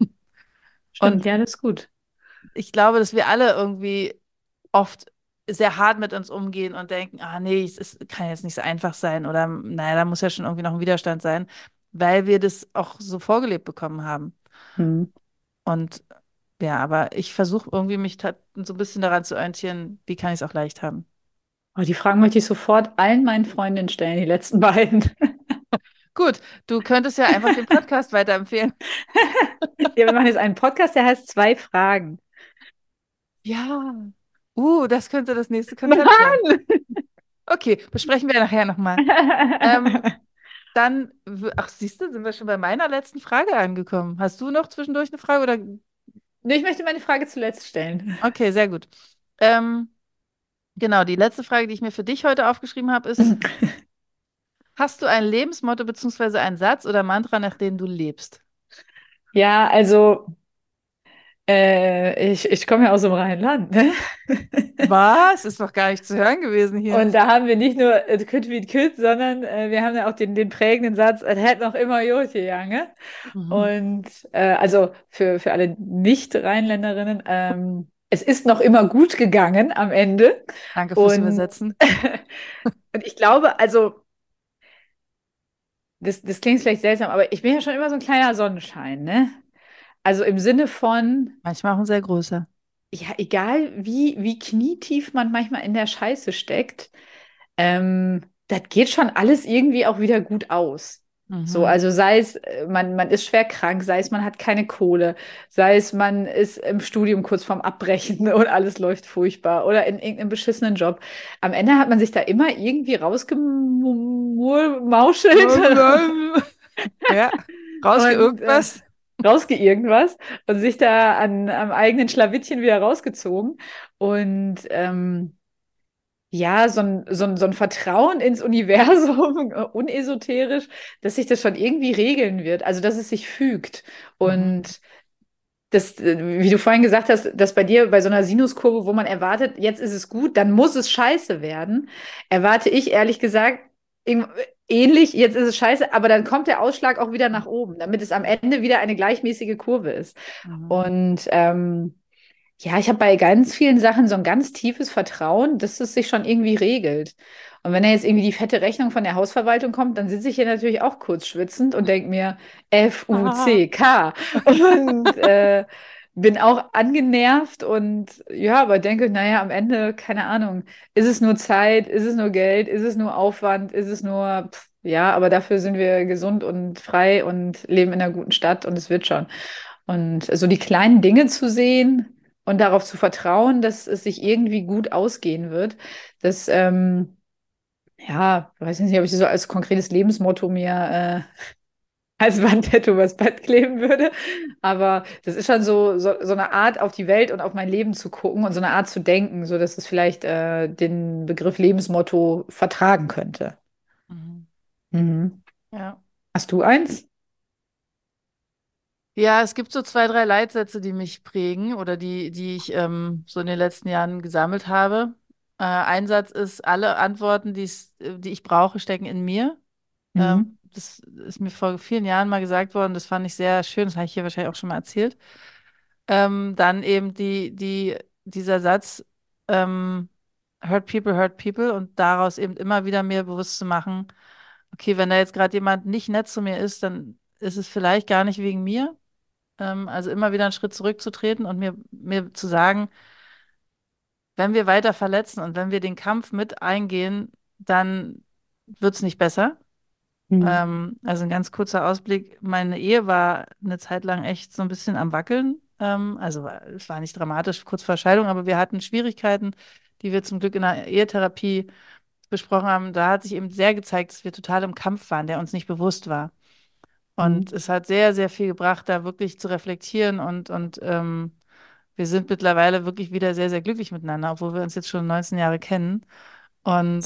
Speaker 2: Stimmt,
Speaker 1: Und
Speaker 2: ja, das ist gut.
Speaker 1: ich glaube, dass wir alle irgendwie oft sehr hart mit uns umgehen und denken, ah nee, kann jetzt nicht so einfach sein oder naja, da muss ja schon irgendwie noch ein Widerstand sein, weil wir das auch so vorgelebt bekommen haben.
Speaker 2: Hm.
Speaker 1: Und ja, aber ich versuche irgendwie mich so ein bisschen daran zu orientieren, wie kann ich es auch leicht haben.
Speaker 2: Oh, die Fragen möchte ich sofort allen meinen Freundinnen stellen, die letzten beiden.
Speaker 1: Gut, du könntest ja einfach den Podcast weiterempfehlen.
Speaker 2: Ja, wir machen jetzt einen Podcast, der heißt Zwei Fragen.
Speaker 1: Ja. Das könnte das nächste Konzept sein.
Speaker 2: Mann!
Speaker 1: Okay, besprechen wir nachher nochmal. Ähm, ach, siehst du, sind wir schon bei meiner letzten Frage angekommen. Hast du noch zwischendurch eine Frage oder?
Speaker 2: Nee, ich möchte meine Frage zuletzt stellen.
Speaker 1: Okay, sehr gut. Ähm, genau, die letzte Frage, die ich mir für dich heute aufgeschrieben habe, ist: Hast du ein Lebensmotto beziehungsweise einen Satz oder Mantra, nach dem du lebst?
Speaker 2: Ja, also ich komme ja aus dem Rheinland, ne?
Speaker 1: Was? Ist doch gar nicht zu hören gewesen hier.
Speaker 2: Und da haben wir nicht nur Küt wie Küt, sondern wir haben ja auch den prägenden Satz, es hätte noch immer gut gegangen.
Speaker 1: Mhm.
Speaker 2: Und also für alle Nicht-Rheinländerinnen, es ist noch immer gut gegangen am Ende.
Speaker 1: Danke fürs
Speaker 2: Und,
Speaker 1: Übersetzen.
Speaker 2: und ich glaube, also, das klingt vielleicht seltsam, aber ich bin ja schon immer so ein kleiner Sonnenschein, ne? Also im Sinne von,
Speaker 1: Manchmal auch ein sehr großer.
Speaker 2: ja, egal wie knietief man manchmal in der Scheiße steckt, das geht schon alles irgendwie auch wieder gut aus. So,
Speaker 1: Mhm.
Speaker 2: also sei es, man ist schwer krank, sei es, man hat keine Kohle, sei es, man ist im Studium kurz vorm Abbrechen und alles läuft furchtbar oder in irgendeinem beschissenen Job. Am Ende hat man sich da immer irgendwie rausgemauschelt
Speaker 1: Ja, rausge
Speaker 2: und
Speaker 1: irgendwas.
Speaker 2: rausge irgendwas und sich da am eigenen Schlawittchen wieder rausgezogen. Und ja, so ein Vertrauen ins Universum, unesoterisch, dass sich das schon irgendwie regeln wird, also dass es sich fügt.
Speaker 1: Mhm.
Speaker 2: Und das, wie du vorhin gesagt hast, dass bei dir bei so einer Sinuskurve, wo man erwartet, jetzt ist es gut, dann muss es scheiße werden, erwarte ich ehrlich gesagt ähnlich, jetzt ist es scheiße, aber dann kommt der Ausschlag auch wieder nach oben, damit es am Ende wieder eine gleichmäßige Kurve ist.
Speaker 1: Mhm.
Speaker 2: Und ja, ich habe bei ganz vielen Sachen so ein ganz tiefes Vertrauen, dass es sich schon irgendwie regelt. Und wenn da jetzt irgendwie die fette Rechnung von der Hausverwaltung kommt, dann sitze ich hier natürlich auch kurz schwitzend und denke mir,
Speaker 1: Ah.
Speaker 2: Fuck. Und bin auch angenervt und ja, aber denke, naja, am Ende, keine Ahnung, ist es nur Zeit, ist es nur Geld, ist es nur Aufwand, ist es nur, ja, aber dafür sind wir gesund und frei und leben in einer guten Stadt und es wird schon. Und so die kleinen Dinge zu sehen und darauf zu vertrauen, dass es sich irgendwie gut ausgehen wird, das, ja, weiß nicht, ob ich das so als konkretes Lebensmotto mir als Wandtattoo übers Bett kleben würde. Aber das ist schon so eine Art, auf die Welt und auf mein Leben zu gucken und so eine Art zu denken, so dass es vielleicht den Begriff Lebensmotto vertragen könnte.
Speaker 1: Mhm.
Speaker 2: Mhm.
Speaker 1: Ja.
Speaker 2: Hast du eins?
Speaker 1: Ja, es gibt so zwei, drei Leitsätze, die mich prägen oder die ich so in den letzten Jahren gesammelt habe. Ein Satz ist, alle Antworten, die ich brauche, stecken in mir.
Speaker 2: Mhm.
Speaker 1: Das ist mir vor vielen Jahren mal gesagt worden. Das fand ich sehr schön. Das habe ich hier wahrscheinlich auch schon mal erzählt. Dann eben dieser Satz, ähm, hurt people und daraus eben immer wieder mir bewusst zu machen, okay, wenn da jetzt gerade jemand nicht nett zu mir ist, dann ist es vielleicht gar nicht wegen mir. Also immer wieder einen Schritt zurückzutreten und mir zu sagen, wenn wir weiter verletzen und wenn wir den Kampf mit eingehen, dann wird es nicht besser.
Speaker 2: Mhm.
Speaker 1: Also ein ganz kurzer Ausblick. Meine Ehe war eine Zeit lang echt so ein bisschen am Wackeln. Es war nicht dramatisch, kurz vor Scheidung, aber wir hatten Schwierigkeiten, die wir zum Glück in der Ehetherapie besprochen haben. Da hat sich eben sehr gezeigt, dass wir total im Kampf waren, der uns nicht bewusst war. Und
Speaker 2: Mhm.
Speaker 1: es hat sehr, sehr viel gebracht, da wirklich zu reflektieren und wir sind mittlerweile wirklich wieder sehr, sehr glücklich miteinander, obwohl wir uns jetzt schon 19 Jahre kennen. Und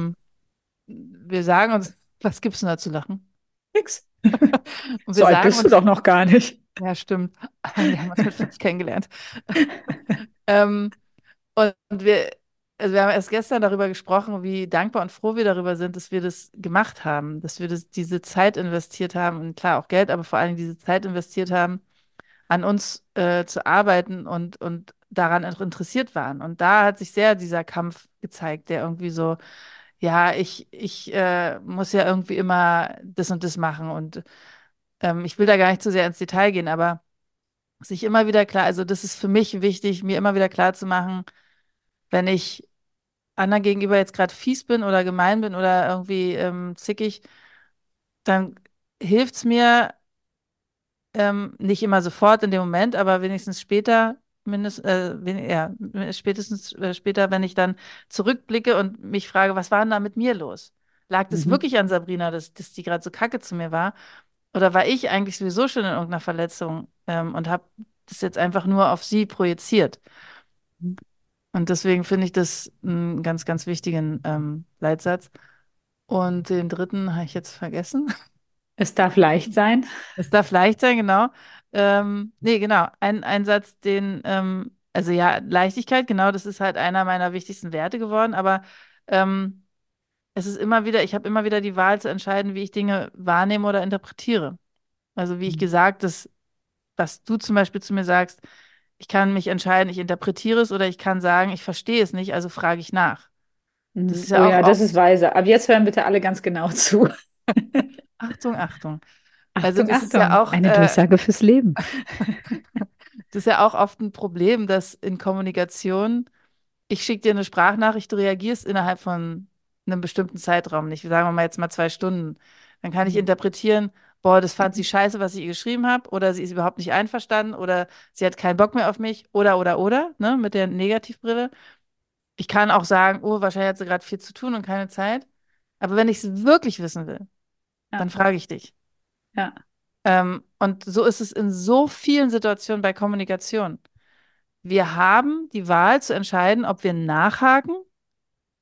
Speaker 1: wir sagen uns, was gibt's denn da zu lachen?
Speaker 2: Nix.
Speaker 1: Und
Speaker 2: So
Speaker 1: wir
Speaker 2: alt
Speaker 1: sagen
Speaker 2: bist du
Speaker 1: uns,
Speaker 2: doch noch gar nicht.
Speaker 1: ja, stimmt, wir haben uns mit 5 kennengelernt. Ähm, also wir haben erst gestern darüber gesprochen, wie dankbar und froh wir darüber sind, dass wir das gemacht haben, dass wir diese Zeit investiert haben und klar auch Geld, aber vor allem diese Zeit investiert haben, an uns zu arbeiten und daran auch interessiert waren. Und da hat sich sehr dieser Kampf gezeigt, der irgendwie so, ja, ich muss ja irgendwie immer das und das machen und ich will da gar nicht zu sehr ins Detail gehen, aber sich immer wieder klar, also das ist für mich wichtig, mir immer wieder klar zu machen, wenn ich anderen gegenüber jetzt gerade fies bin oder gemein bin oder irgendwie zickig, dann hilft es mir nicht immer sofort in dem Moment, aber wenigstens später, spätestens später, wenn ich dann zurückblicke und mich frage, was war denn da mit mir los? Lag das
Speaker 2: Mhm.
Speaker 1: wirklich an Sabrina, dass die gerade so kacke zu mir war? Oder war ich eigentlich sowieso schon in irgendeiner Verletzung und habe das jetzt einfach nur auf sie projiziert? Und deswegen finde ich das einen ganz, ganz wichtigen Leitsatz. Und den dritten habe ich jetzt vergessen.
Speaker 2: Es darf leicht sein.
Speaker 1: Es darf leicht sein, genau. Nee, genau. Ein Satz, also ja, Leichtigkeit, genau, das ist halt einer meiner wichtigsten Werte geworden, aber ähm, es ist immer wieder, ich habe immer wieder die Wahl zu entscheiden, wie ich Dinge wahrnehme oder interpretiere. Also wie ich gesagt, was du zum Beispiel zu mir sagst, ich kann mich entscheiden, ich interpretiere es oder ich kann sagen, ich verstehe es nicht, also frage ich nach. Das
Speaker 2: Mhm.
Speaker 1: ist
Speaker 2: Oh
Speaker 1: ja auch
Speaker 2: ja, das ist
Speaker 1: oft,
Speaker 2: weise. Ab jetzt hören bitte alle ganz genau zu.
Speaker 1: Achtung, Achtung. Also
Speaker 2: Achtung,
Speaker 1: das ist ja
Speaker 2: Achtung,
Speaker 1: auch,
Speaker 2: eine Durchsage fürs Leben.
Speaker 1: das ist ja auch oft ein Problem, dass in Kommunikation, ich schicke dir eine Sprachnachricht, du reagierst innerhalb von einem bestimmten Zeitraum nicht. Sagen wir mal jetzt mal 2 Stunden. Dann kann ich
Speaker 2: Mhm.
Speaker 1: interpretieren, boah, das fand sie scheiße, was ich ihr geschrieben habe, oder sie ist überhaupt nicht einverstanden, oder sie hat keinen Bock mehr auf mich, oder, ne, mit der Negativbrille. Ich kann auch sagen, oh, wahrscheinlich hat sie gerade viel zu tun und keine Zeit. Aber wenn ich es wirklich wissen will, dann
Speaker 2: Ja,
Speaker 1: frage ich dich.
Speaker 2: ja.
Speaker 1: Und so ist es in so vielen Situationen bei Kommunikation. Wir haben die Wahl zu entscheiden, ob wir nachhaken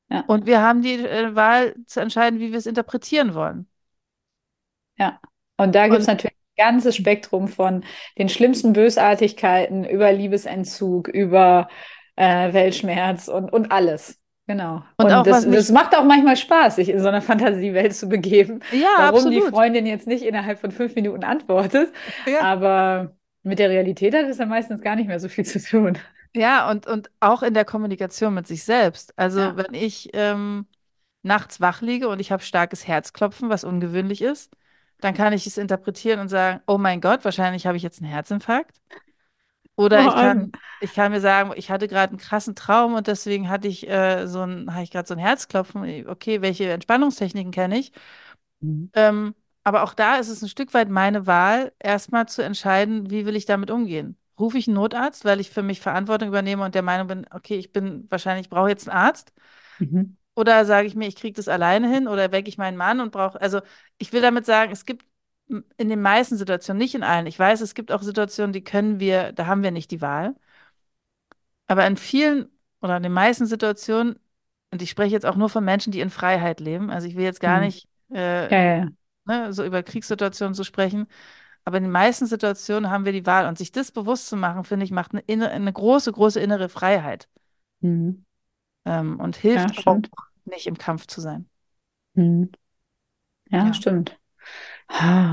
Speaker 2: ja,
Speaker 1: Und wir haben die Wahl zu entscheiden, wie wir es interpretieren wollen.
Speaker 2: ja. Und da gibt es
Speaker 1: Und
Speaker 2: natürlich ein ganzes Spektrum von den schlimmsten Bösartigkeiten über Liebesentzug, über Weltschmerz und alles. Genau.
Speaker 1: Und
Speaker 2: Und
Speaker 1: auch was
Speaker 2: das
Speaker 1: mich,
Speaker 2: macht auch manchmal Spaß, sich in so eine Fantasiewelt zu begeben,
Speaker 1: ja,
Speaker 2: warum die
Speaker 1: absolut.
Speaker 2: Freundin jetzt nicht innerhalb von 5 Minuten antwortet.
Speaker 1: Ja.
Speaker 2: Aber mit der Realität hat es ja meistens gar nicht mehr so viel zu tun.
Speaker 1: Ja, und auch in der Kommunikation mit sich selbst. Also
Speaker 2: Ja.
Speaker 1: wenn ich nachts wach liege und ich habe starkes Herzklopfen, was ungewöhnlich ist, dann kann ich es interpretieren und sagen, oh mein Gott, wahrscheinlich habe ich jetzt einen Herzinfarkt. Oder
Speaker 2: Morgen.
Speaker 1: ich kann mir sagen, ich hatte gerade einen krassen Traum und deswegen habe ich gerade so ein Herzklopfen. Okay, welche Entspannungstechniken kenne ich?
Speaker 2: Mhm.
Speaker 1: Ähm, aber auch da ist es ein Stück weit meine Wahl, erstmal zu entscheiden, wie will ich damit umgehen. Rufe ich einen Notarzt, weil ich für mich Verantwortung übernehme und der Meinung bin, okay, ich brauche jetzt einen Arzt.
Speaker 2: Mhm.
Speaker 1: Oder sage ich mir, ich kriege das alleine hin oder wecke ich meinen Mann und brauche, also ich will damit sagen, es gibt in den meisten Situationen, nicht in allen, ich weiß, es gibt auch Situationen, da haben wir nicht die Wahl. Aber in vielen oder in den meisten Situationen, und ich spreche jetzt auch nur von Menschen, die in Freiheit leben, also ich will jetzt gar
Speaker 2: Mhm.
Speaker 1: nicht
Speaker 2: Ja, ja, ja.
Speaker 1: so über Kriegssituationen zu sprechen, aber in den meisten Situationen haben wir die Wahl. Und sich das bewusst zu machen, finde ich, macht eine große, große innere Freiheit
Speaker 2: Mhm.
Speaker 1: und
Speaker 2: Ja,
Speaker 1: hilft auch,
Speaker 2: stimmt.
Speaker 1: nicht im Kampf zu sein.
Speaker 2: Mhm. Ja,
Speaker 1: Ja.
Speaker 2: stimmt. Ah.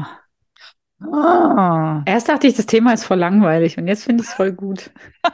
Speaker 1: Ah,
Speaker 2: Erst dachte ich, das Thema ist voll langweilig und jetzt finde ich es voll gut.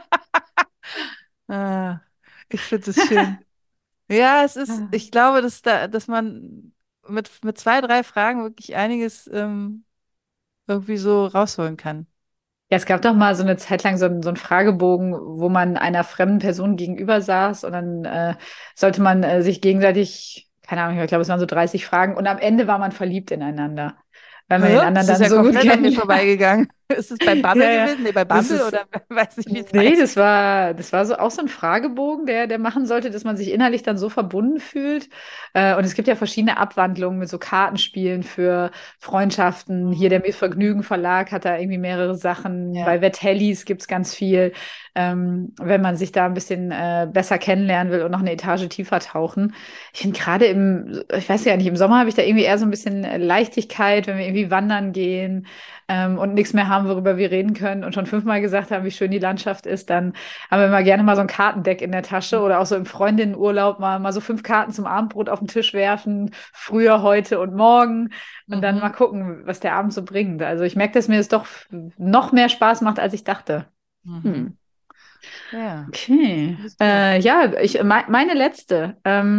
Speaker 1: ah, ich finde es schön. Ja,
Speaker 2: Ah.
Speaker 1: ich glaube, dass man mit zwei, drei Fragen wirklich einiges irgendwie so rausholen kann.
Speaker 2: Ja, es gab doch mal so eine Zeit lang so einen Fragebogen, wo man einer fremden Person gegenüber saß und dann sollte man sich gegenseitig, keine Ahnung, ich glaube, es waren so 30 Fragen und am Ende war man verliebt ineinander, weil man
Speaker 1: Hä?
Speaker 2: den anderen
Speaker 1: Das ist
Speaker 2: dann
Speaker 1: ja
Speaker 2: so gut
Speaker 1: komplett an mir
Speaker 2: kennenlernt.
Speaker 1: vorbeigegangen. Ist es bei Bubble
Speaker 2: Ja, ja.
Speaker 1: gewesen? Nee, bei
Speaker 2: Das
Speaker 1: Bumble
Speaker 2: ist,
Speaker 1: oder weiß nicht, wie es
Speaker 2: nee,
Speaker 1: heißt.
Speaker 2: das war so auch so ein Fragebogen, der machen sollte, dass man sich innerlich dann so verbunden fühlt. Und es gibt ja verschiedene Abwandlungen mit so Kartenspielen für Freundschaften. Hier der Mit Vergnügen Verlag hat da irgendwie mehrere Sachen.
Speaker 1: Ja.
Speaker 2: Bei Vet gibt's ganz viel. Wenn man sich da ein bisschen besser kennenlernen will und noch eine Etage tiefer tauchen. Ich finde gerade ich weiß ja nicht, im Sommer habe ich da irgendwie eher so ein bisschen Leichtigkeit, wenn wir irgendwie wandern gehen und nichts mehr haben, worüber wir reden können und schon 5-mal gesagt haben, wie schön die Landschaft ist, dann haben wir immer gerne mal so ein Kartendeck in der Tasche oder auch so im Freundinnenurlaub mal so 5 Karten zum Abendbrot auf den Tisch werfen, früher, heute und morgen und dann mal
Speaker 1: Mhm.
Speaker 2: gucken, was der Abend so bringt. Also ich merke, dass mir es doch noch mehr Spaß macht, als ich dachte.
Speaker 1: Mhm.
Speaker 2: Hm.
Speaker 1: Ja,
Speaker 2: Okay.
Speaker 1: das ist gut.
Speaker 2: Ja, meine letzte.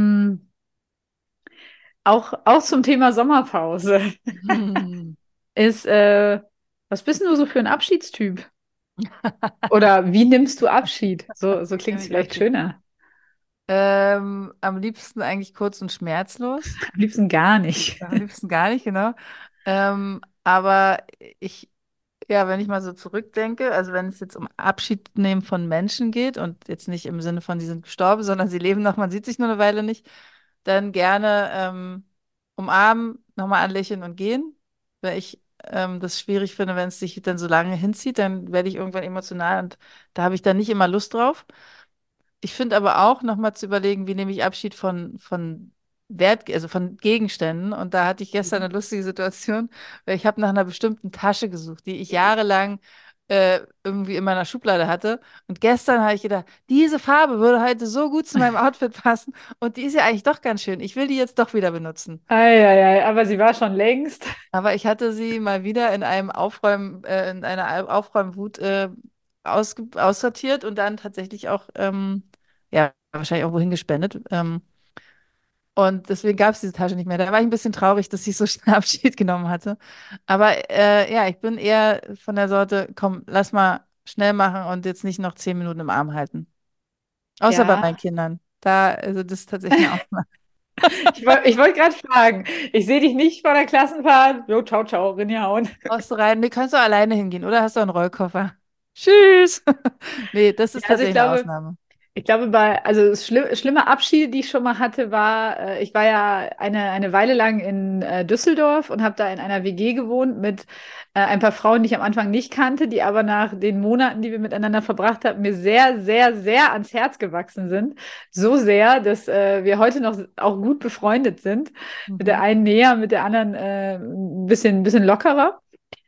Speaker 2: Auch zum Thema Sommerpause
Speaker 1: Mhm.
Speaker 2: ist, was bist denn du so für ein Abschiedstyp? Oder wie nimmst du Abschied? So
Speaker 1: Wie
Speaker 2: klingt
Speaker 1: nehme
Speaker 2: es
Speaker 1: ich
Speaker 2: vielleicht
Speaker 1: Abschied?
Speaker 2: schöner.
Speaker 1: Am liebsten eigentlich kurz und schmerzlos.
Speaker 2: Am liebsten gar nicht.
Speaker 1: Am liebsten gar nicht, genau. Aber ich, ja, wenn ich mal so zurückdenke, also wenn es jetzt um Abschied nehmen von Menschen geht und jetzt nicht im Sinne von, die sind gestorben, sondern sie leben noch, man sieht sich nur eine Weile nicht, dann gerne umarmen, nochmal anlächeln und gehen. Weil ich das schwierig finde, wenn es sich dann so lange hinzieht, dann werde ich irgendwann emotional und da habe ich dann nicht immer Lust drauf. Ich finde aber auch, nochmal zu überlegen, wie nehme ich Abschied von also von Gegenständen. Und da hatte ich gestern eine lustige Situation, weil ich habe nach einer bestimmten Tasche gesucht, die ich jahrelang irgendwie in meiner Schublade hatte. Und gestern habe ich gedacht, diese Farbe würde heute so gut zu meinem Outfit passen. Und die ist ja eigentlich doch ganz schön. Ich will die jetzt doch wieder benutzen.
Speaker 2: Eieiei, aber sie war schon längst.
Speaker 1: Aber ich hatte sie mal wieder in einer Aufräumwut aussortiert und dann tatsächlich auch, ja, wahrscheinlich irgendwo hingespendet. Und deswegen gab es diese Tasche nicht mehr. Da war ich ein bisschen traurig, dass ich so schnell Abschied genommen hatte. Aber ja, ich bin eher von der Sorte, komm, lass mal schnell machen und jetzt nicht noch 10 Minuten im Arm halten. Außer bei meinen
Speaker 2: Ja,
Speaker 1: Kindern. Also das ist tatsächlich eine Ausnahme.
Speaker 2: ich wollt gerade fragen. Ich sehe dich nicht vor der Klassenfahrt. Jo, ciao, ciao, reingehauen.
Speaker 1: Brauchst du rein? Nee, kannst du alleine hingehen oder hast du einen Rollkoffer? Tschüss. Nee, das
Speaker 2: Ja,
Speaker 1: ist
Speaker 2: also ich
Speaker 1: tatsächlich eine
Speaker 2: glaube,
Speaker 1: Ausnahme.
Speaker 2: Ich glaube, also schlimme Abschiede, die ich schon mal hatte, ich war ja eine Weile lang in Düsseldorf und habe da in einer WG gewohnt mit ein paar Frauen, die ich am Anfang nicht kannte, die aber nach den Monaten, die wir miteinander verbracht haben, mir sehr, sehr, sehr ans Herz gewachsen sind. So sehr, dass wir heute noch auch gut befreundet sind. Mit der
Speaker 1: Mhm.
Speaker 2: einen näher, mit der anderen ein bisschen lockerer.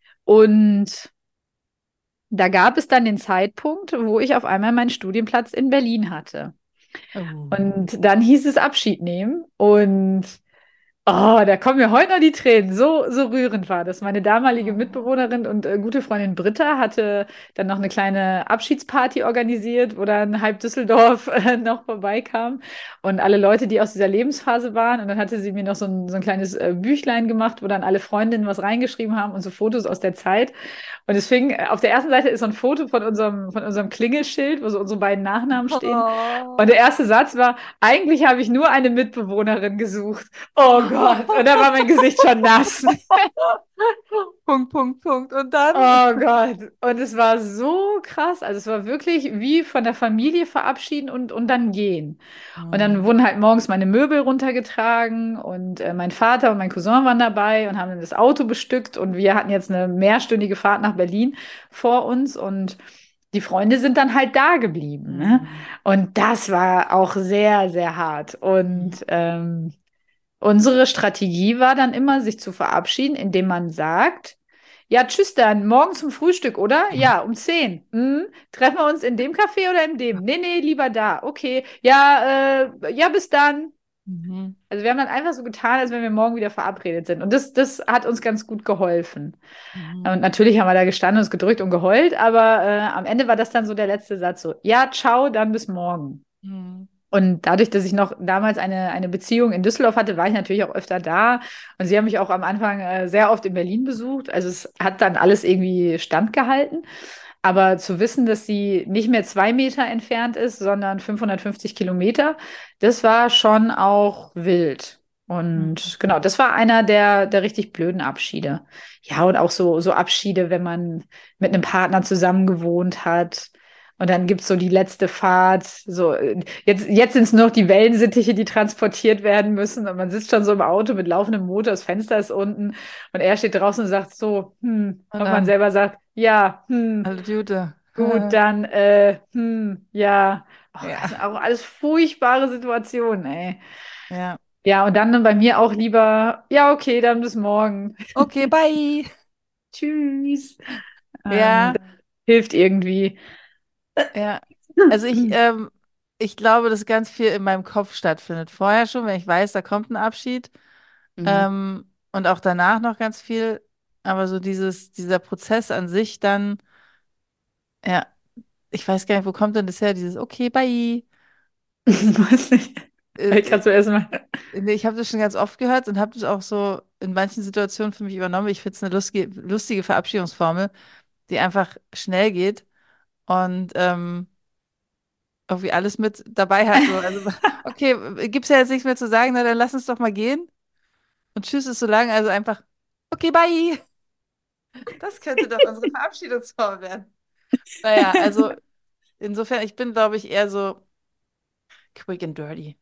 Speaker 2: Und da gab es dann den Zeitpunkt, wo ich auf einmal meinen Studienplatz in Berlin hatte.
Speaker 1: Oh.
Speaker 2: Und dann hieß es Abschied nehmen. Und oh, da kommen mir heute noch die Tränen. So rührend war das. Meine damalige
Speaker 1: Oh.
Speaker 2: Mitbewohnerin und gute Freundin Britta hatte dann noch eine kleine Abschiedsparty organisiert, wo dann halb Düsseldorf noch vorbeikam und alle Leute, die aus dieser Lebensphase waren. Und dann hatte sie mir noch so ein kleines Büchlein gemacht, wo dann alle Freundinnen was reingeschrieben haben und so Fotos aus der Zeit. Und es fing, auf der ersten Seite ist so ein Foto von unserem Klingelschild, wo so unsere beiden Nachnamen stehen. Und der erste Satz war, eigentlich habe ich nur eine Mitbewohnerin gesucht. Oh Gott. Und da war mein Gesicht schon nass.
Speaker 1: Punkt, Punkt, Punkt. Und dann?
Speaker 2: Oh Gott. Und es war so krass. Also es war wirklich wie von der Familie verabschieden und dann gehen. Und dann
Speaker 1: Mhm.
Speaker 2: wurden halt morgens meine Möbel runtergetragen und mein Vater und mein Cousin waren dabei und haben dann das Auto bestückt und wir hatten jetzt eine mehrstündige Fahrt nach Berlin vor uns und die Freunde sind dann halt da geblieben. Ne?
Speaker 1: Mhm.
Speaker 2: Und das war auch sehr, sehr hart. Und unsere Strategie war dann immer, sich zu verabschieden, indem man sagt, ja, tschüss dann, morgen zum Frühstück, oder? Ja, um 10. Treffen wir uns in dem Café oder in dem? Nee, nee, lieber da. Okay. Ja, ja, bis dann.
Speaker 1: Mhm.
Speaker 2: Also wir haben dann einfach so getan, als wenn wir morgen wieder verabredet sind. Und das hat uns ganz gut geholfen.
Speaker 1: Mhm.
Speaker 2: Und natürlich haben wir da gestanden, uns gedrückt und geheult, aber am Ende war das dann so der letzte Satz so, ja, ciao, dann bis morgen.
Speaker 1: Mhm.
Speaker 2: Und dadurch, dass ich noch damals eine Beziehung in Düsseldorf hatte, war ich natürlich auch öfter da. Und sie haben mich auch am Anfang sehr oft in Berlin besucht. Also es hat dann alles irgendwie standgehalten. Aber zu wissen, dass sie nicht mehr 2 Meter entfernt ist, sondern 550 Kilometer, das war schon auch wild.
Speaker 1: Mhm.
Speaker 2: Und genau, das war einer der richtig blöden Abschiede. Ja, und auch so Abschiede, wenn man mit einem Partner zusammen gewohnt hat. Und dann gibt es so die letzte Fahrt. So, jetzt sind es nur noch die Wellensittiche, die transportiert werden müssen. Und man sitzt schon so im Auto mit laufendem Motor, das Fenster ist unten. Und er steht draußen und sagt so, hm.
Speaker 1: Und
Speaker 2: Und man
Speaker 1: dann,
Speaker 2: selber sagt, ja, hm.
Speaker 1: alle Jute.
Speaker 2: Gut, dann, ja. Oh, das
Speaker 1: Ja,
Speaker 2: sind auch alles furchtbare Situationen, ey.
Speaker 1: ja.
Speaker 2: Ja, und dann bei mir auch lieber, ja, okay, dann bis morgen.
Speaker 1: Okay, bye.
Speaker 2: Tschüss.
Speaker 1: Ja,
Speaker 2: Das hilft irgendwie.
Speaker 1: ja. Also ich glaube, dass ganz viel in meinem Kopf stattfindet. Vorher schon, wenn ich weiß, da kommt ein Abschied.
Speaker 2: Mhm.
Speaker 1: Und auch danach noch ganz viel. Aber so dieser Prozess an sich dann, ja, ich weiß gar nicht, wo kommt denn das her, dieses Okay, bye. Das,
Speaker 2: Weiß nicht. Ich
Speaker 1: äh,
Speaker 2: kann zuerst mal.
Speaker 1: nee, ich habe das schon ganz oft gehört und habe das auch so in manchen Situationen für mich übernommen. Ich finde es eine lustige Verabschiedungsformel, die einfach schnell geht und irgendwie alles mit dabei hat. So. Also, okay, gibt's ja jetzt nichts mehr zu sagen, na dann lass uns doch mal gehen. Und tschüss ist so lang, also einfach, okay, bye. Das könnte doch unsere Verabschiedungsformel werden. Naja, also insofern, ich bin, glaube ich, eher so quick and dirty.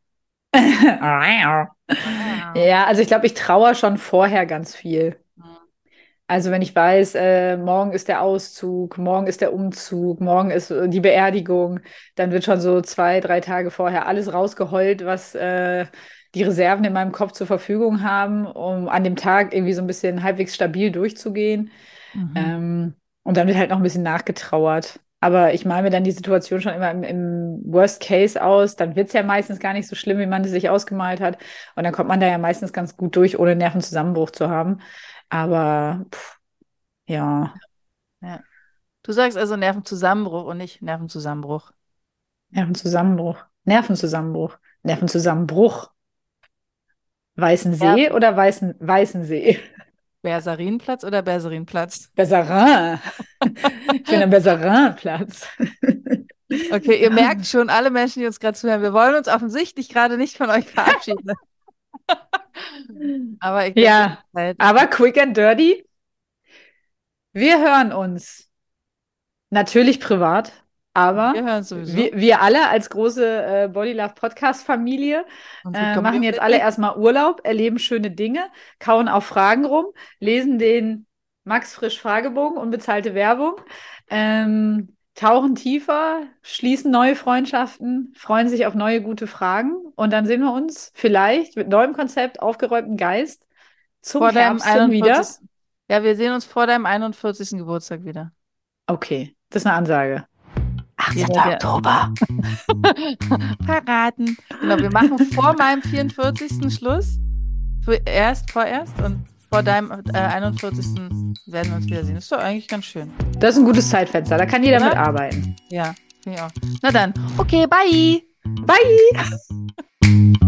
Speaker 1: Wow.
Speaker 2: Ja, also ich glaube, ich trauere schon vorher ganz viel. Also wenn ich weiß, morgen ist der Auszug, morgen ist der Umzug, morgen ist die Beerdigung, dann wird schon so 2, 3 Tage vorher alles rausgeheult, was die Reserven in meinem Kopf zur Verfügung haben, um an dem Tag irgendwie so ein bisschen halbwegs stabil durchzugehen.
Speaker 1: Mhm.
Speaker 2: Ähm, und dann wird halt noch ein bisschen nachgetrauert. Aber ich male mir dann die Situation schon immer im Worst Case aus. Dann wird es ja meistens gar nicht so schlimm, wie man es sich ausgemalt hat. Und dann kommt man da ja meistens ganz gut durch, ohne Nervenzusammenbruch zu haben. Aber ja,
Speaker 1: Ja. Du sagst also Nervenzusammenbruch und nicht Nervenzusammenbruch.
Speaker 2: Nervenzusammenbruch. Nervenzusammenbruch. Nervenzusammenbruch.
Speaker 1: Ja.
Speaker 2: Weißensee oder Weißensee?
Speaker 1: Bersarinplatz oder Bersarinplatz?
Speaker 2: Besserin. Ich bin am Besserin-Platz.
Speaker 1: Okay, ihr merkt schon, alle Menschen, die uns gerade zuhören, wir wollen uns offensichtlich gerade nicht von euch verabschieden. Aber ich denke, es
Speaker 2: Ja,
Speaker 1: ist Zeit.
Speaker 2: aber quick and dirty. Wir hören uns natürlich privat. Aber
Speaker 1: Wir hören sowieso.
Speaker 2: wir alle als große Body Love Podcast-Familie
Speaker 1: Unsere
Speaker 2: machen jetzt alle
Speaker 1: Community.
Speaker 2: erstmal Urlaub, erleben schöne Dinge, kauen auf Fragen rum, lesen den Max Frisch Fragebogen, unbezahlte Werbung, tauchen tiefer, schließen neue Freundschaften, freuen sich auf neue gute Fragen und dann sehen wir uns vielleicht mit neuem Konzept, aufgeräumtem Geist zum
Speaker 1: Vor deinem
Speaker 2: Herbst hin wieder.
Speaker 1: 41. Ja, wir sehen uns vor deinem 41. Geburtstag wieder.
Speaker 2: Okay, das ist eine Ansage. 18.
Speaker 1: Ja.
Speaker 2: Oktober.
Speaker 1: Verraten. Genau, wir machen vor meinem 44. Schluss. Vorerst und vor deinem 41. werden wir uns wiedersehen. Ist doch eigentlich ganz schön.
Speaker 2: Das ist ein gutes Zeitfenster, da kann jeder
Speaker 1: Ja?
Speaker 2: mitarbeiten.
Speaker 1: Ja, finde ich auch. Na dann, okay, bye.
Speaker 2: Bye!